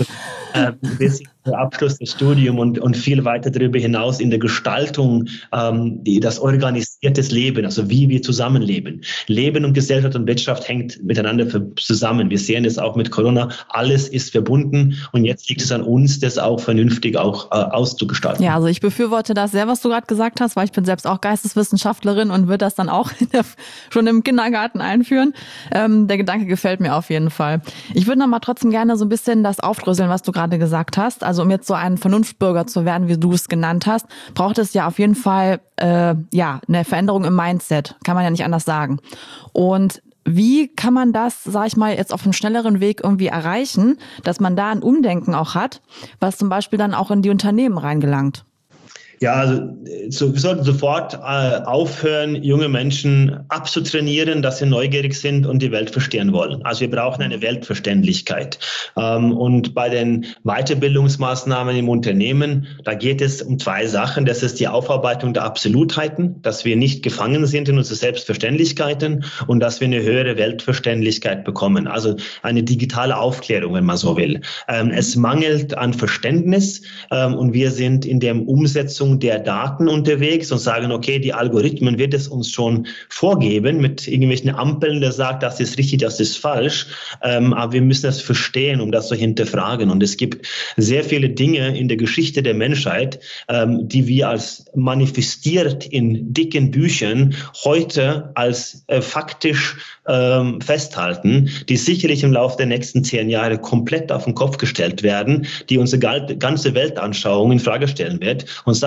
bis zum Abschluss des Studiums und viel weiter darüber hinaus in der Gestaltung, das organisierte Leben, also wie wir zusammenleben. Leben und Gesellschaft und Wirtschaft hängt miteinander zusammen. Wir sehen das auch mit Corona. Alles ist verbunden und jetzt liegt es an uns, das auch vernünftig auch auszugestalten. Ja, also ich befürworte das sehr, was du gerade gesagt hast, weil ich bin selbst auch Geisteswissenschaftlerin und würde das dann auch schon im Kindergarten einführen. Der Gedanke gefällt mir auf jeden Fall. Ich würde noch mal trotzdem gerne so ein bisschen das aufdröseln, was du gerade gesagt hast. Also um jetzt so ein Vernunftbürger zu werden, wie du es genannt hast, braucht es ja auf jeden Fall eine Veränderung im Mindset. Kann man ja nicht anders sagen. Und wie kann man das, sag ich mal, jetzt auf einem schnelleren Weg irgendwie erreichen, dass man da ein Umdenken auch hat, was zum Beispiel dann auch in die Unternehmen reingelangt? Ja, also wir sollten sofort aufhören, junge Menschen abzutrainieren, dass sie neugierig sind und die Welt verstehen wollen. Also wir brauchen eine Weltverständlichkeit. Und bei den Weiterbildungsmaßnahmen im Unternehmen, da geht es um zwei Sachen. Das ist die Aufarbeitung der Absolutheiten, dass wir nicht gefangen sind in unsere Selbstverständlichkeiten und dass wir eine höhere Weltverständlichkeit bekommen. Also eine digitale Aufklärung, wenn man so will. Es mangelt an Verständnis und wir sind in der Umsetzung der Daten unterwegs und sagen, okay, die Algorithmen wird es uns schon vorgeben mit irgendwelchen Ampeln, der sagt, das ist richtig, das ist falsch. Aber wir müssen das verstehen, um das zu hinterfragen. Und es gibt sehr viele Dinge in der Geschichte der Menschheit, die wir als manifestiert in dicken Büchern heute als faktisch festhalten, die sicherlich im Laufe der nächsten 10 Jahre komplett auf den Kopf gestellt werden, die unsere ganze Weltanschauung in Frage stellen wird. Und sage,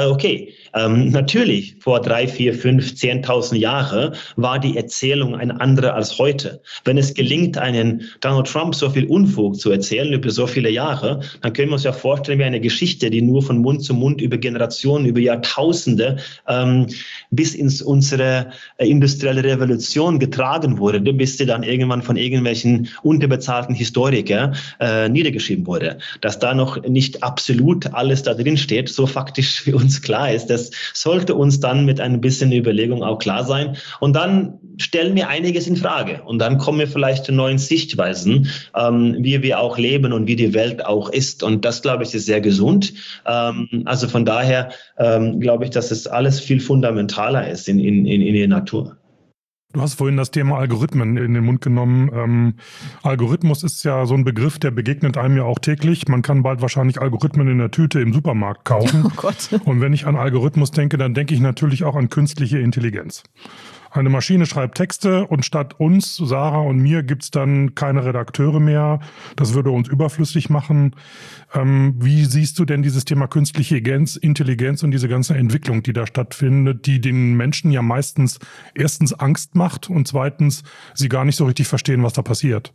sage, okay, natürlich vor 3, 4, 5, 10.000 Jahre war die Erzählung eine andere als heute. Wenn es gelingt, einen Donald Trump so viel Unfug zu erzählen über so viele Jahre, dann können wir uns ja vorstellen, wie eine Geschichte, die nur von Mund zu Mund über Generationen, über Jahrtausende bis ins unsere industrielle Revolution getragen wurde, bis sie dann irgendwann von irgendwelchen unterbezahlten Historikern niedergeschrieben wurde. Dass da noch nicht absolut alles da drin steht, so faktisch für uns klar ist, das sollte uns dann mit ein bisschen Überlegung auch klar sein. Und dann stellen wir einiges in Frage. Und dann kommen wir vielleicht zu neuen Sichtweisen, wie wir auch leben und wie die Welt auch ist. Und das, glaube ich, ist sehr gesund. Also von daher glaube ich, dass es alles viel fundamentaler ist in der Natur. Du hast vorhin das Thema Algorithmen in den Mund genommen. Algorithmus ist ja so ein Begriff, der begegnet einem ja auch täglich. Man kann bald wahrscheinlich Algorithmen in der Tüte im Supermarkt kaufen. Oh Gott. Und wenn ich an Algorithmus denke, dann denke ich natürlich auch an künstliche Intelligenz. Eine Maschine schreibt Texte und statt uns, Sarah und mir, gibt's dann keine Redakteure mehr. Das würde uns überflüssig machen. Wie siehst du denn dieses Thema künstliche Intelligenz und diese ganze Entwicklung, die da stattfindet, die den Menschen ja meistens erstens Angst macht und zweitens sie gar nicht so richtig verstehen, was da passiert?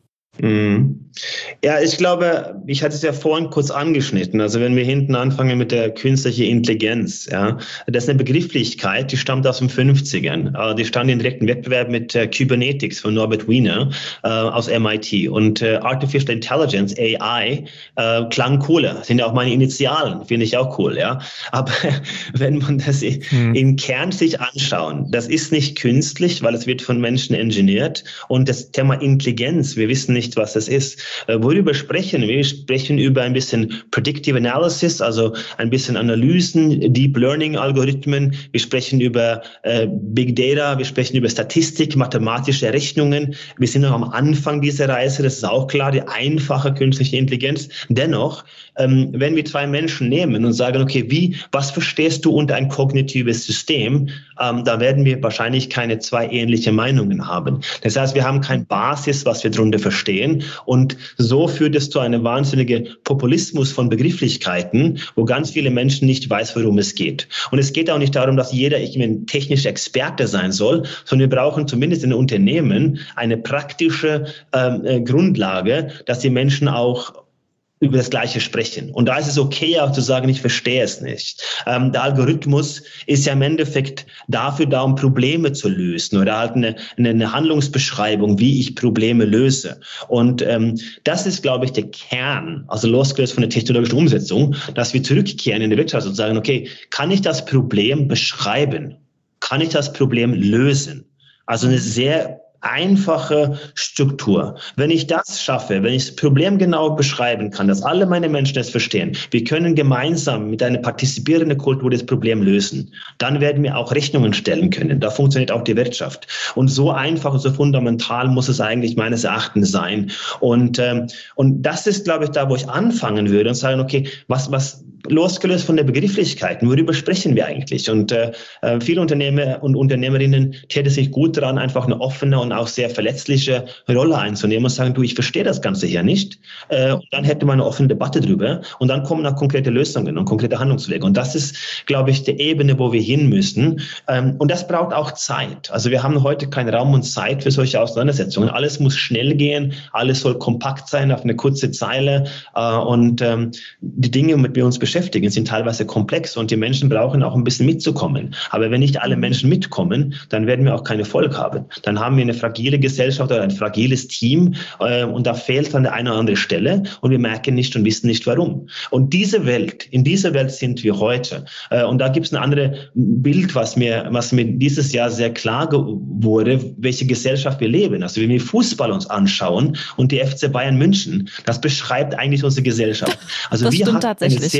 Ja, ich glaube, ich hatte es ja vorhin kurz angeschnitten. Also wenn wir hinten anfangen mit der künstlichen Intelligenz, ja, das ist eine Begrifflichkeit, die stammt aus den 50ern. Die stand in direkten Wettbewerb mit Kybernetics von Norbert Wiener aus MIT. Und Artificial Intelligence, AI, klang cooler. Sind ja auch meine Initialen, finde ich auch cool, ja. Aber wenn man das im Kern sich anschauen, das ist nicht künstlich, weil es wird von Menschen engineert. Und das Thema Intelligenz, wir wissen nicht, was das ist. Worüber sprechen wir? Wir sprechen über ein bisschen Predictive Analysis, also ein bisschen Analysen, Deep Learning Algorithmen. Wir sprechen über Big Data, wir sprechen über Statistik, mathematische Rechnungen. Wir sind noch am Anfang dieser Reise, das ist auch klar, die einfache künstliche Intelligenz. Dennoch, wenn wir zwei Menschen nehmen und sagen, okay, was verstehst du unter ein kognitives System, da werden wir wahrscheinlich keine zwei ähnliche Meinungen haben. Das heißt, wir haben keine Basis, was wir darunter verstehen. Und so führt es zu einem wahnsinnigen Populismus von Begrifflichkeiten, wo ganz viele Menschen nicht weiß, worum es geht. Und es geht auch nicht darum, dass jeder ein technischer Experte sein soll, sondern wir brauchen zumindest in den Unternehmen eine praktische Grundlage, dass die Menschen auch über das Gleiche sprechen. Und da ist es okay, auch zu sagen, ich verstehe es nicht. Der Algorithmus ist ja im Endeffekt dafür da, um Probleme zu lösen oder halt eine Handlungsbeschreibung, wie ich Probleme löse. Und das ist, glaube ich, der Kern, also losgelöst von der technologischen Umsetzung, dass wir zurückkehren in die Wirtschaft und sagen, okay, kann ich das Problem beschreiben? Kann ich das Problem lösen? Also eine sehr einfache Struktur. Wenn ich das schaffe, wenn ich das Problem genau beschreiben kann, dass alle meine Menschen es verstehen, wir können gemeinsam mit einer partizipierenden Kultur das Problem lösen, dann werden wir auch Rechnungen stellen können. Da funktioniert auch die Wirtschaft. Und so einfach und so fundamental muss es eigentlich meines Erachtens sein. Und das ist, glaube ich, da, wo ich anfangen würde und sagen, okay, was losgelöst von der Begrifflichkeiten, worüber sprechen wir eigentlich? Und viele Unternehmer und Unternehmerinnen täten sich gut daran, einfach eine offene und auch sehr verletzliche Rolle einzunehmen und sagen, du, ich verstehe das Ganze hier nicht. Und dann hätte man eine offene Debatte drüber und dann kommen auch konkrete Lösungen und konkrete Handlungswege. Und das ist, glaube ich, die Ebene, wo wir hin müssen. Und das braucht auch Zeit. Also wir haben heute keinen Raum und Zeit für solche Auseinandersetzungen. Alles muss schnell gehen, alles soll kompakt sein auf eine kurze Zeile. Und die Dinge, mit denen wir uns beschäftigen, sind teilweise komplex und die Menschen brauchen auch ein bisschen mitzukommen. Aber wenn nicht alle Menschen mitkommen, dann werden wir auch keinen Erfolg haben. Dann haben wir eine fragile Gesellschaft oder ein fragiles Team und da fehlt an der einen oder anderen Stelle und wir merken nicht und wissen nicht warum. Und in dieser Welt sind wir heute. Und da gibt es ein anderes Bild, was mir dieses Jahr sehr klar wurde, welche Gesellschaft wir leben. Also wenn wir Fußball uns anschauen und die FC Bayern München, das beschreibt eigentlich unsere Gesellschaft. Also das stimmt tatsächlich.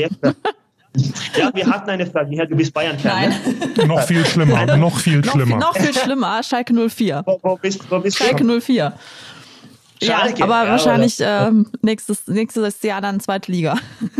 Ja, wir hatten eine Frage. Du bist Bayern-Fan. Nein. Noch viel schlimmer, noch viel schlimmer. Schalke 04. Wo bist Schalke 04. Schalke, ja, aber wahrscheinlich nächstes Jahr dann zweite Liga.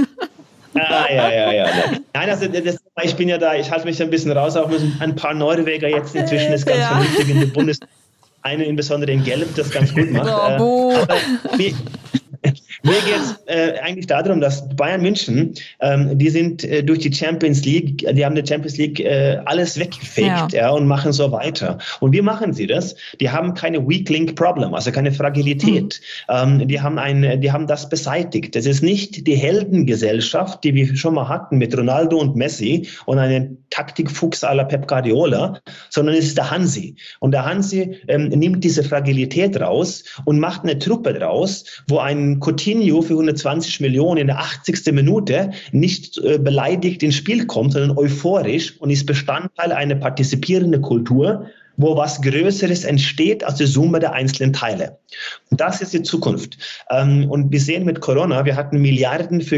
Ja. Nein, also ich bin ja da, ich halte mich ein bisschen raus, auch mit ein paar Norweger jetzt inzwischen ist ganz vernünftig in der Bundesliga. Eine insbesondere in Gelb, das ganz gut macht. Mir geht es eigentlich darum, dass Bayern München, die sind durch die Champions League, die haben die Champions League alles weggefegt, und machen so weiter. Und wie machen sie das? Die haben keine Weak Link Problem, also keine Fragilität. Die haben das beseitigt. Das ist nicht die Heldengesellschaft, die wir schon mal hatten mit Ronaldo und Messi und einen Taktikfuchs à la Pep Guardiola, sondern es ist der Hansi. Und der Hansi nimmt diese Fragilität raus und macht eine Truppe draus, wo ein Coutinho für 120 Millionen in der 80. Minute nicht beleidigt ins Spiel kommt, sondern euphorisch und ist Bestandteil einer partizipierenden Kultur, wo was Größeres entsteht als die Summe der einzelnen Teile. Und das ist die Zukunft. Und wir sehen mit Corona, wir hatten Milliarden für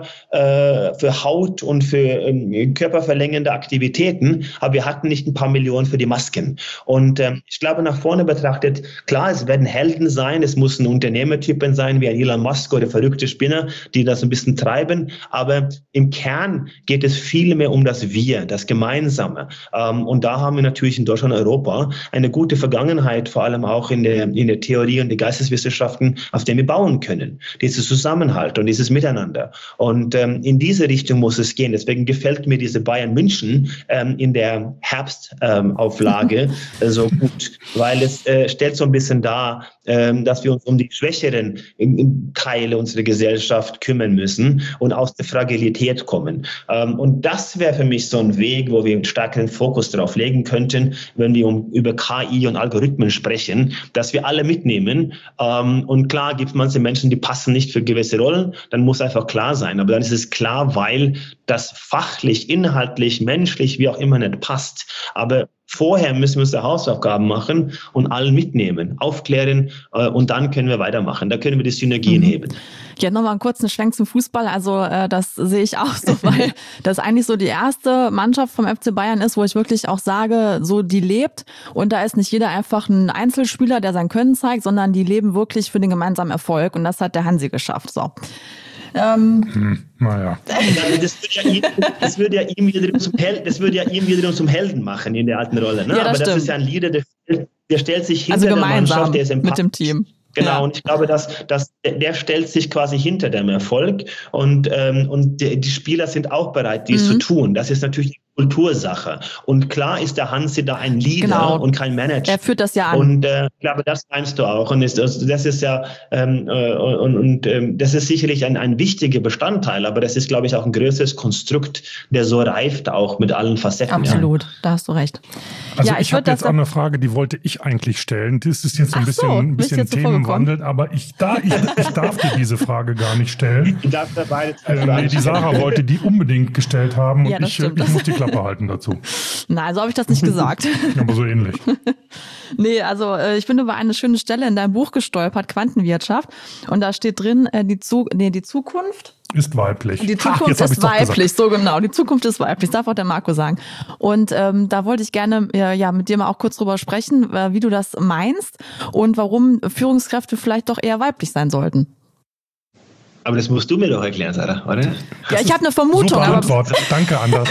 für Haut und für körperverlängernde Aktivitäten, aber wir hatten nicht ein paar Millionen für die Masken. Und ich glaube, nach vorne betrachtet, klar, es werden Helden sein, es müssen Unternehmertypen sein, wie ein Elon Musk oder verrückte Spinner, die das ein bisschen treiben, aber im Kern geht es viel mehr um das Wir, das Gemeinsame. Und da haben wir natürlich in Deutschland und Europa eine gute Vergangenheit, vor allem auch in der Theorie und die Geisteswissenschaften, auf denen wir bauen können. Dieses Zusammenhalt und dieses Miteinander. Und in diese Richtung muss es gehen. Deswegen gefällt mir diese Bayern München in der Herbstauflage so gut, weil es stellt so ein bisschen dar, dass wir uns um die schwächeren Teile unserer Gesellschaft kümmern müssen und aus der Fragilität kommen. Und das wäre für mich so ein Weg, wo wir einen stärkeren Fokus darauf legen könnten, wenn wir über KI und Algorithmen sprechen, dass wir alle mitnehmen. Und klar gibt es manche Menschen, die passen nicht für gewisse Rollen, dann muss einfach klar sein. Aber dann ist es klar, weil das fachlich, inhaltlich, menschlich, wie auch immer nicht passt. Aber vorher müssen wir unsere Hausaufgaben machen und allen mitnehmen, aufklären und dann können wir weitermachen. Da können wir die Synergien heben. Ja, nochmal einen kurzen Schwenk zum Fußball. Also das sehe ich auch so, weil das eigentlich so die erste Mannschaft vom FC Bayern ist, wo ich wirklich auch sage, so die lebt. Und da ist nicht jeder einfach ein Einzelspieler, der sein Können zeigt, sondern die leben wirklich für den gemeinsamen Erfolg. Und das hat der Hansi geschafft. So. Naja. Das würde ja ihm wiederum zum Helden machen in der alten Rolle. Ne? Ja, aber das stimmt. ist ja ein Leader, der stellt sich hinter der Mannschaft, der ist mit dem Team. Genau, und ich glaube, dass der stellt sich quasi hinter dem Erfolg und die Spieler sind auch bereit, dies zu tun. Das ist natürlich eine Kultursache. Und klar ist der Hansi da ein Leader und kein Manager. Er führt das ja an. Und ich glaube, das meinst du auch. Und das ist ja das ist sicherlich ein wichtiger Bestandteil, aber das ist, glaube ich, auch ein größeres Konstrukt, der so reift auch mit allen Facetten. Absolut, da hast du recht. Also ich habe jetzt auch eine Frage, die wollte ich eigentlich stellen. Das ist jetzt ein bisschen Themenwandel, aber ich darf dir diese Frage gar nicht stellen. Ich darf dabei die Sarah wollte die unbedingt gestellt haben und ich muss die Klappe halten dazu. Nein, so habe ich das nicht gesagt. Aber so ähnlich. Nee, also ich bin über eine schöne Stelle in deinem Buch gestolpert, Quantenwirtschaft. Und da steht drin, die Zukunft ist weiblich. Die Zukunft ist weiblich, so genau. Die Zukunft ist weiblich, darf auch der Marco sagen. Und da wollte ich gerne mit dir mal auch kurz drüber sprechen, wie du das meinst und warum Führungskräfte vielleicht doch eher weiblich sein sollten. Aber das musst du mir doch erklären, Sarah, oder? Ja, ich habe eine Vermutung. Super Antwort. Danke, Anders.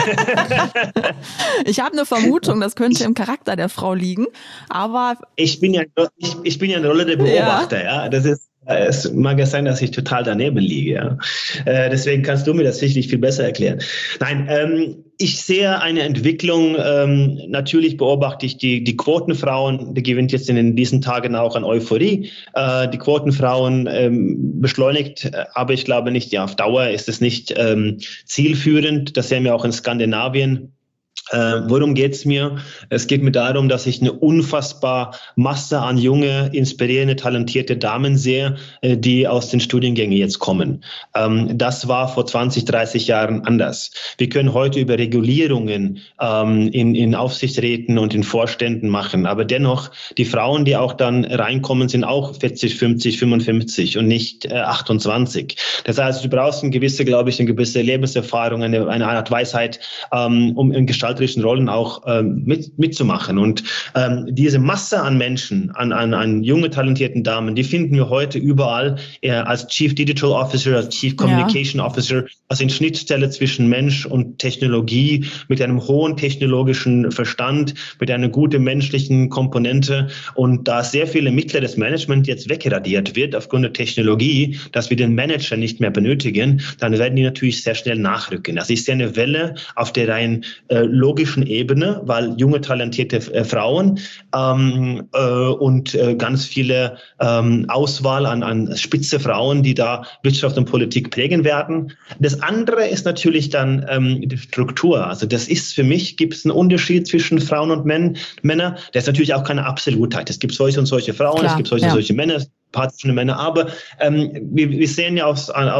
Ich habe eine Vermutung, das könnte im Charakter der Frau liegen, aber... Ich bin ja in der Rolle der Beobachter, ja. Das ist, es mag ja sein, dass ich total daneben liege, ja. Deswegen kannst du mir das sicherlich viel besser erklären. Nein, ich sehe eine Entwicklung, natürlich beobachte ich die Quotenfrauen, die gewinnt jetzt in diesen Tagen auch an Euphorie. Die Quotenfrauen beschleunigt, aber ich glaube nicht, ja, auf Dauer ist es nicht zielführend. Das sehen wir auch in Skandinavien. Worum geht's mir? Es geht mir darum, dass ich eine unfassbar Masse an junge, inspirierende, talentierte Damen sehe, die aus den Studiengängen jetzt kommen. Das war vor 20, 30 Jahren anders. Wir können heute über Regulierungen in Aufsichtsräten und in Vorständen machen, aber dennoch, die Frauen, die auch dann reinkommen, sind auch 40, 50, 55 und nicht 28. Das heißt, du brauchst eine gewisse Lebenserfahrung, eine Art Weisheit, um in Gestaltung gestalterischen Rollen auch mitzumachen. Und diese Masse an Menschen, an junge, talentierten Damen, die finden wir heute überall als Chief Digital Officer, als Chief Communication Officer, also in Schnittstelle zwischen Mensch und Technologie, mit einem hohen technologischen Verstand, mit einer guten menschlichen Komponente. Und da sehr viele mittleres Management jetzt wegradiert wird aufgrund der Technologie, dass wir den Manager nicht mehr benötigen, dann werden die natürlich sehr schnell nachrücken. Das ist ja eine Welle auf der rein logischen Ebene, weil junge, talentierte Frauen und ganz viele Auswahl an spitze Frauen, die da Wirtschaft und Politik prägen werden. Das andere ist natürlich dann die Struktur. Also das ist für mich, gibt es einen Unterschied zwischen Frauen und Männern. Das ist natürlich auch keine Absolutheit. Es gibt solche und solche Frauen, es gibt solche und solche Männer, sympathische Männer, aber wir sehen ja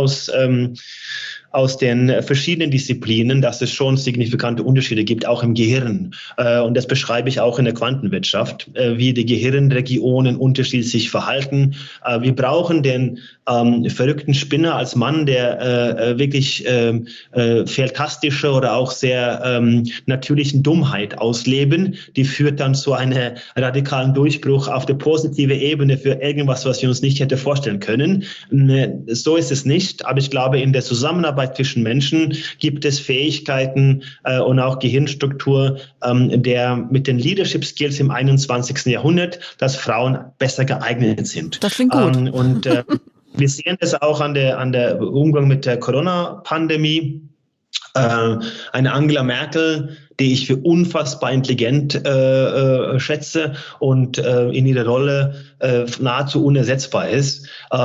aus den verschiedenen Disziplinen, dass es schon signifikante Unterschiede gibt, auch im Gehirn. Und das beschreibe ich auch in der Quantenwirtschaft, wie die Gehirnregionen unterschiedlich sich verhalten. Wir brauchen den verrückten Spinner als Mann, der wirklich fantastische oder auch sehr natürlichen Dummheit ausleben. Die führt dann zu einem radikalen Durchbruch auf der positiven Ebene für irgendwas, was wir uns nicht hätte vorstellen können. So ist es nicht, aber ich glaube, in der Zusammenarbeit zwischen Menschen gibt es Fähigkeiten und auch Gehirnstruktur, der mit den Leadership Skills im 21. Jahrhundert, dass Frauen besser geeignet sind. Das klingt gut. Und wir sehen das auch an der Umgang mit der Corona-Pandemie. Eine Angela Merkel, die ich für unfassbar intelligent schätze und in ihrer Rolle nahezu unersetzbar ist,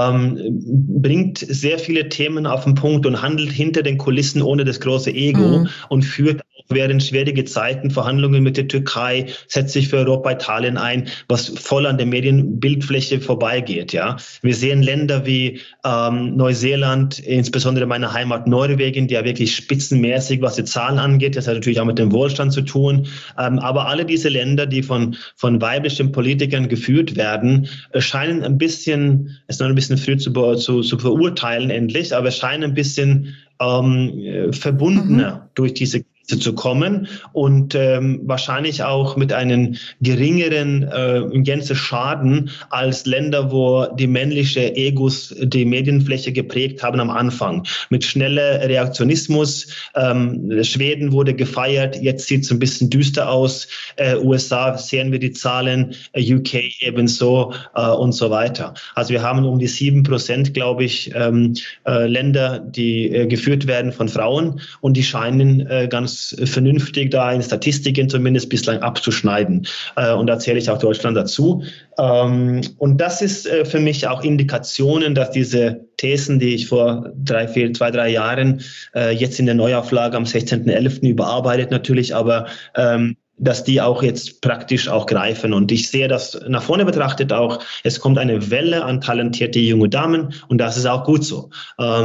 bringt sehr viele Themen auf den Punkt und handelt hinter den Kulissen ohne das große Ego und führt während schwierige Zeiten Verhandlungen mit der Türkei, setzt sich für Europa, Italien ein, was voll an der Medienbildfläche vorbeigeht. Ja, wir sehen Länder wie Neuseeland, insbesondere meine Heimat Norwegen, die ja wirklich spitzenmäßig, was die Zahlen angeht, das hat natürlich auch mit dem Wohlstand zu tun. Aber alle diese Länder, die von weiblichen Politikern geführt werden, scheinen ein bisschen, es ist noch ein bisschen früh zu verurteilen endlich, aber scheinen ein bisschen verbundener durch diese zu kommen und wahrscheinlich auch mit einem geringeren Schaden als Länder, wo die männliche Egos die Medienfläche geprägt haben am Anfang. Mit schneller Reaktionismus. Schweden wurde gefeiert, jetzt sieht es ein bisschen düster aus. USA sehen wir die Zahlen, UK ebenso und so weiter. Also wir haben um die 7%, glaube ich, Länder, die geführt werden von Frauen und die scheinen ganz vernünftig da in Statistiken zumindest bislang abzuschneiden. Und da zähle ich auch Deutschland dazu. Und das ist für mich auch Indikationen, dass diese Thesen, die ich vor 2-3 Jahren jetzt in der Neuauflage am 16.11. überarbeitet natürlich, aber dass die auch jetzt praktisch auch greifen. Und ich sehe das nach vorne betrachtet auch, es kommt eine Welle an talentierte junge Damen und das ist auch gut so.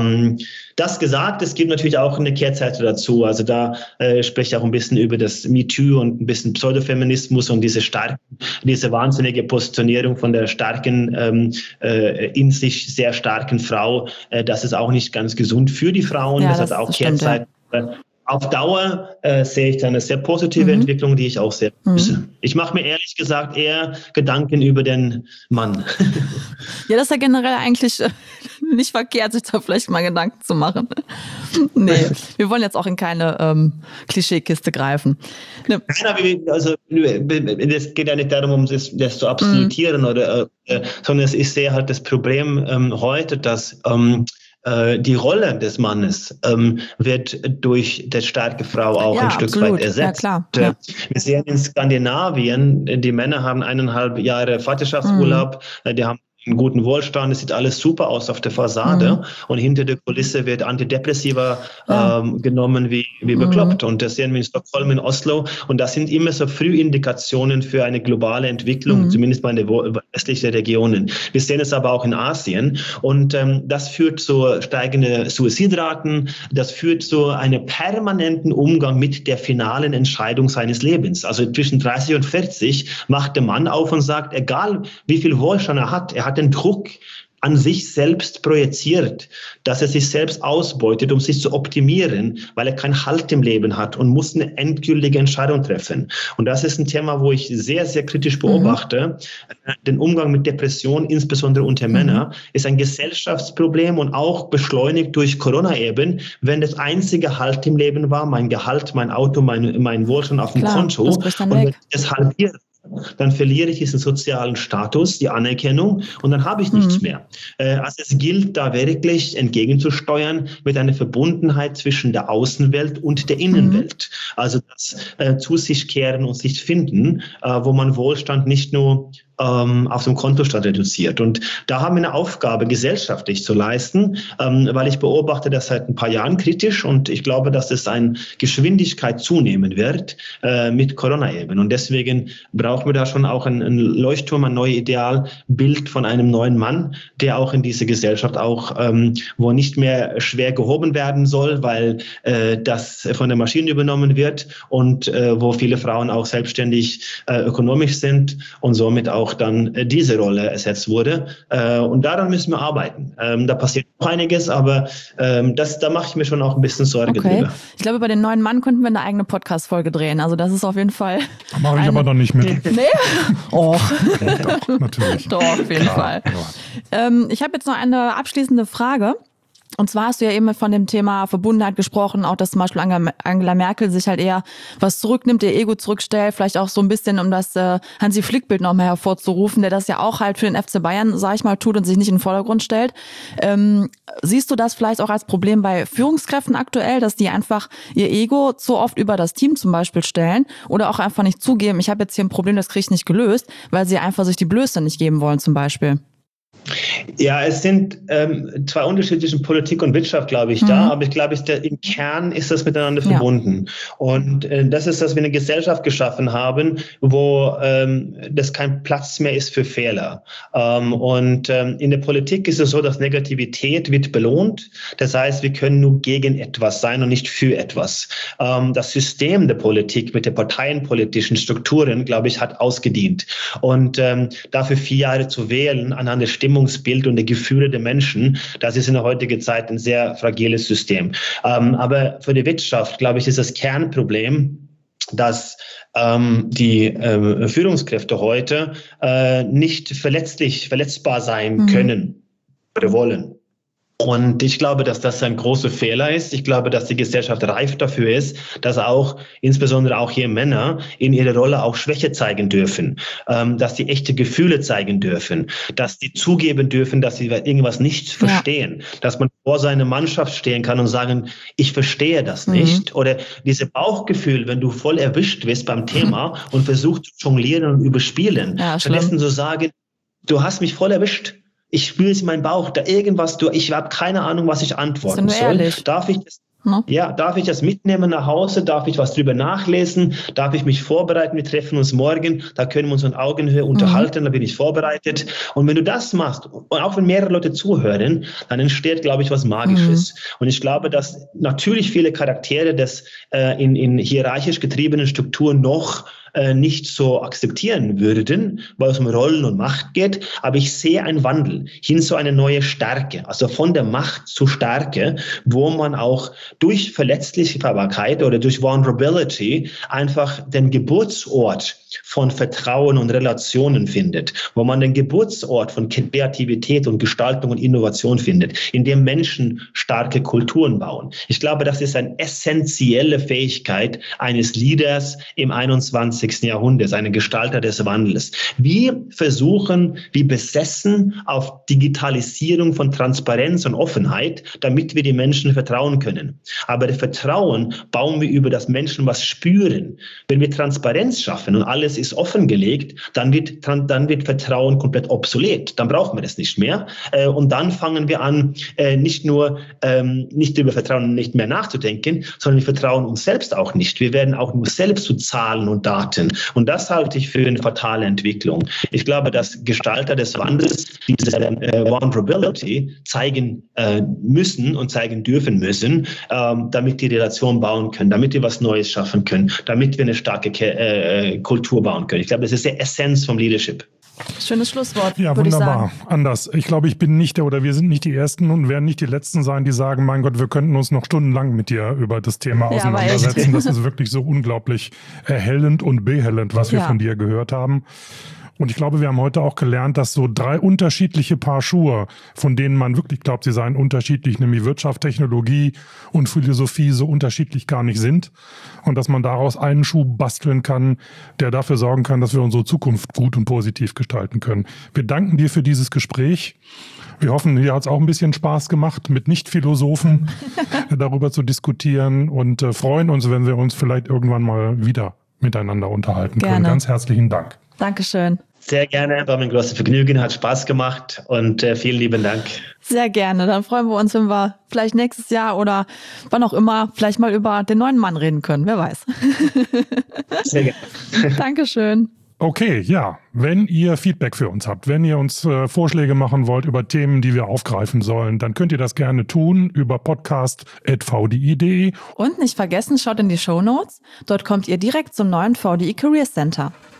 Das gesagt, es gibt natürlich auch eine Kehrseite dazu. Also da spreche ich auch ein bisschen über das MeToo und ein bisschen Pseudofeminismus und diese wahnsinnige Positionierung von der starken, in sich sehr starken Frau. Das ist auch nicht ganz gesund für die Frauen. Ja, das hat auch Kehrseiten. Ja. Auf Dauer sehe ich da eine sehr positive Entwicklung, die ich auch sehr begrüße. Ich mache mir ehrlich gesagt eher Gedanken über den Mann. Ja, das ist ja generell eigentlich nicht verkehrt, sich da vielleicht mal Gedanken zu machen. Nee, wir wollen jetzt auch in keine Klischeekiste greifen. Ne. Also es geht ja nicht darum, um das zu absolutieren, sondern ich sehe halt das Problem heute, dass die Rolle des Mannes wird durch die starke Frau auch ein Stück weit ersetzt. Ja, klar. Ja. Wir sehen in Skandinavien, die Männer haben 1,5 Jahre Vaterschaftsurlaub, die haben einen guten Wohlstand, es sieht alles super aus auf der Fassade und hinter der Kulisse wird Antidepressiva genommen wie bekloppt. Und das sehen wir in Stockholm, in Oslo und das sind immer so Frühindikationen für eine globale Entwicklung, zumindest bei den westlichen Regionen. Wir sehen es aber auch in Asien und das führt zu steigenden Suizidraten, das führt zu einem permanenten Umgang mit der finalen Entscheidung seines Lebens. Also zwischen 30 und 40 macht der Mann auf und sagt, egal wie viel Wohlstand er hat den Druck, an sich selbst projiziert, dass er sich selbst ausbeutet, um sich zu optimieren, weil er keinen Halt im Leben hat und muss eine endgültige Entscheidung treffen. Und das ist ein Thema, wo ich sehr, sehr kritisch beobachte. Den Umgang mit Depressionen, insbesondere unter Männern, ist ein Gesellschaftsproblem und auch beschleunigt durch Corona eben, wenn das einzige Halt im Leben war, mein Gehalt, mein Auto, mein Wohlstand auf dem Konto. Und wenn es halbiert, dann verliere ich diesen sozialen Status, die Anerkennung und dann habe ich nichts mehr. Also es gilt da wirklich entgegenzusteuern mit einer Verbundenheit zwischen der Außenwelt und der Innenwelt. Also das zu sich kehren und sich finden, wo man Wohlstand nicht nur auf dem Kontostand reduziert. Und da haben wir eine Aufgabe gesellschaftlich zu leisten, weil ich beobachte das seit ein paar Jahren kritisch und ich glaube, dass es an Geschwindigkeit zunehmen wird mit Corona eben. Und deswegen brauchen wir da schon auch ein Leuchtturm, ein neues Idealbild von einem neuen Mann, der auch in diese Gesellschaft auch, wo nicht mehr schwer gehoben werden soll, weil das von der Maschine übernommen wird und wo viele Frauen auch selbstständig ökonomisch sind und somit auch dann diese Rolle ersetzt wurde. Und daran müssen wir arbeiten. Da passiert noch einiges, aber da mache ich mir schon auch ein bisschen Sorge drüber. Ich glaube, über den neuen Mann könnten wir eine eigene Podcast-Folge drehen. Also das ist auf jeden Fall... Da mache ich aber noch nicht mit. Nee? Och. Doch, natürlich. Doch, auf jeden Fall. Ja. Ich habe jetzt noch eine abschließende Frage. Und zwar hast du ja eben von dem Thema Verbundenheit gesprochen, auch dass zum Beispiel Angela Merkel sich halt eher was zurücknimmt, ihr Ego zurückstellt, vielleicht auch so ein bisschen, um das Hansi-Flick-Bild noch mal hervorzurufen, der das ja auch halt für den FC Bayern, sag ich mal, tut und sich nicht in den Vordergrund stellt. Siehst du das vielleicht auch als Problem bei Führungskräften aktuell, dass die einfach ihr Ego zu oft über das Team zum Beispiel stellen oder auch einfach nicht zugeben, ich habe jetzt hier ein Problem, das kriege ich nicht gelöst, weil sie einfach sich die Blöße nicht geben wollen zum Beispiel? Ja, es sind zwei unterschiedliche Politik und Wirtschaft, glaube ich, da. Aber ich glaube, im Kern ist das miteinander verbunden. Und das ist, dass wir eine Gesellschaft geschaffen haben, wo das kein Platz mehr ist für Fehler. Und in der Politik ist es so, dass Negativität wird belohnt. Das heißt, wir können nur gegen etwas sein und nicht für etwas. Das System der Politik mit den parteienpolitischen Strukturen, glaube ich, hat ausgedient. Und dafür 4 Jahre zu wählen anhand der Stimmungsbild und der Gefühle der Menschen, das ist in der heutigen Zeit ein sehr fragiles System. Aber für die Wirtschaft, glaube ich, ist das Kernproblem, dass die Führungskräfte heute nicht verletzbar sein können oder wollen. Und ich glaube, dass das ein großer Fehler ist. Ich glaube, dass die Gesellschaft reif dafür ist, dass auch, insbesondere auch hier Männer, in ihrer Rolle auch Schwäche zeigen dürfen, dass sie echte Gefühle zeigen dürfen, dass sie zugeben dürfen, dass sie irgendwas nicht verstehen, dass man vor seiner Mannschaft stehen kann und sagen, ich verstehe das nicht. Oder diese Bauchgefühl, wenn du voll erwischt wirst beim Thema und versuchst zu jonglieren und überspielen, stattdessen zu sagen, du hast mich voll erwischt. Ich spüre es in meinem Bauch, da irgendwas, ich habe keine Ahnung, was ich antworten soll. Darf ich das mitnehmen nach Hause? Darf ich was drüber nachlesen? Darf ich mich vorbereiten? Wir treffen uns morgen, da können wir uns in Augenhöhe unterhalten, da bin ich vorbereitet. Und wenn du das machst, und auch wenn mehrere Leute zuhören, dann entsteht, glaube ich, was Magisches. Und ich glaube, dass natürlich viele Charaktere des in hierarchisch getriebenen Strukturen noch nicht so akzeptieren würden, weil es um Rollen und Macht geht. Aber ich sehe einen Wandel hin zu einer neuen Stärke, also von der Macht zu Stärke, wo man auch durch Verletzlichkeit oder durch Vulnerability einfach den Geburtsort von Vertrauen und Relationen findet, wo man den Geburtsort von Kreativität und Gestaltung und Innovation findet, in dem Menschen starke Kulturen bauen. Ich glaube, das ist eine essentielle Fähigkeit eines Leaders im 21. Jahrhunderts, eine Gestalter des Wandels. Wir versuchen, wie besessen, auf Digitalisierung von Transparenz und Offenheit, damit wir die Menschen vertrauen können. Aber das Vertrauen bauen wir über das Menschen was spüren. Wenn wir Transparenz schaffen und alles ist offengelegt, dann wird Vertrauen komplett obsolet. Dann brauchen wir das nicht mehr. Und dann fangen wir an, nicht über Vertrauen nicht mehr nachzudenken, sondern wir vertrauen uns selbst auch nicht. Wir werden auch nur selbst zu Zahlen und Daten. Und das halte ich für eine fatale Entwicklung. Ich glaube, dass Gestalter des Wandels diese Vulnerability zeigen müssen und zeigen dürfen müssen, damit die Relation bauen können, damit wir was Neues schaffen können, damit wir eine starke Kultur bauen können. Ich glaube, das ist die Essenz vom Leadership. Schönes Schlusswort. Ja, wunderbar. Anders. Ich glaube, ich bin nicht wir sind nicht die Ersten und werden nicht die Letzten sein, die sagen, mein Gott, wir könnten uns noch stundenlang mit dir über das Thema auseinandersetzen. Das ist wirklich so unglaublich erhellend und behellend, was wir von dir gehört haben. Und ich glaube, wir haben heute auch gelernt, dass so 3 unterschiedliche Paar Schuhe, von denen man wirklich glaubt, sie seien unterschiedlich, nämlich Wirtschaft, Technologie und Philosophie, so unterschiedlich gar nicht sind. Und dass man daraus einen Schuh basteln kann, der dafür sorgen kann, dass wir unsere Zukunft gut und positiv gestalten können. Wir danken dir für dieses Gespräch. Wir hoffen, dir hat es auch ein bisschen Spaß gemacht, mit Nicht-Philosophen darüber zu diskutieren und freuen uns, wenn wir uns vielleicht irgendwann mal wieder miteinander unterhalten können. Ganz herzlichen Dank. Dankeschön. Sehr gerne, war mir ein großes Vergnügen, hat Spaß gemacht und vielen lieben Dank. Sehr gerne, dann freuen wir uns, wenn wir vielleicht nächstes Jahr oder wann auch immer vielleicht mal über den neuen Mann reden können, wer weiß. Sehr gerne. Dankeschön. Okay, ja, wenn ihr Feedback für uns habt, wenn ihr uns Vorschläge machen wollt über Themen, die wir aufgreifen sollen, dann könnt ihr das gerne tun über podcast@vdi.de. Und nicht vergessen, schaut in die Shownotes, dort kommt ihr direkt zum neuen VDI Career Center.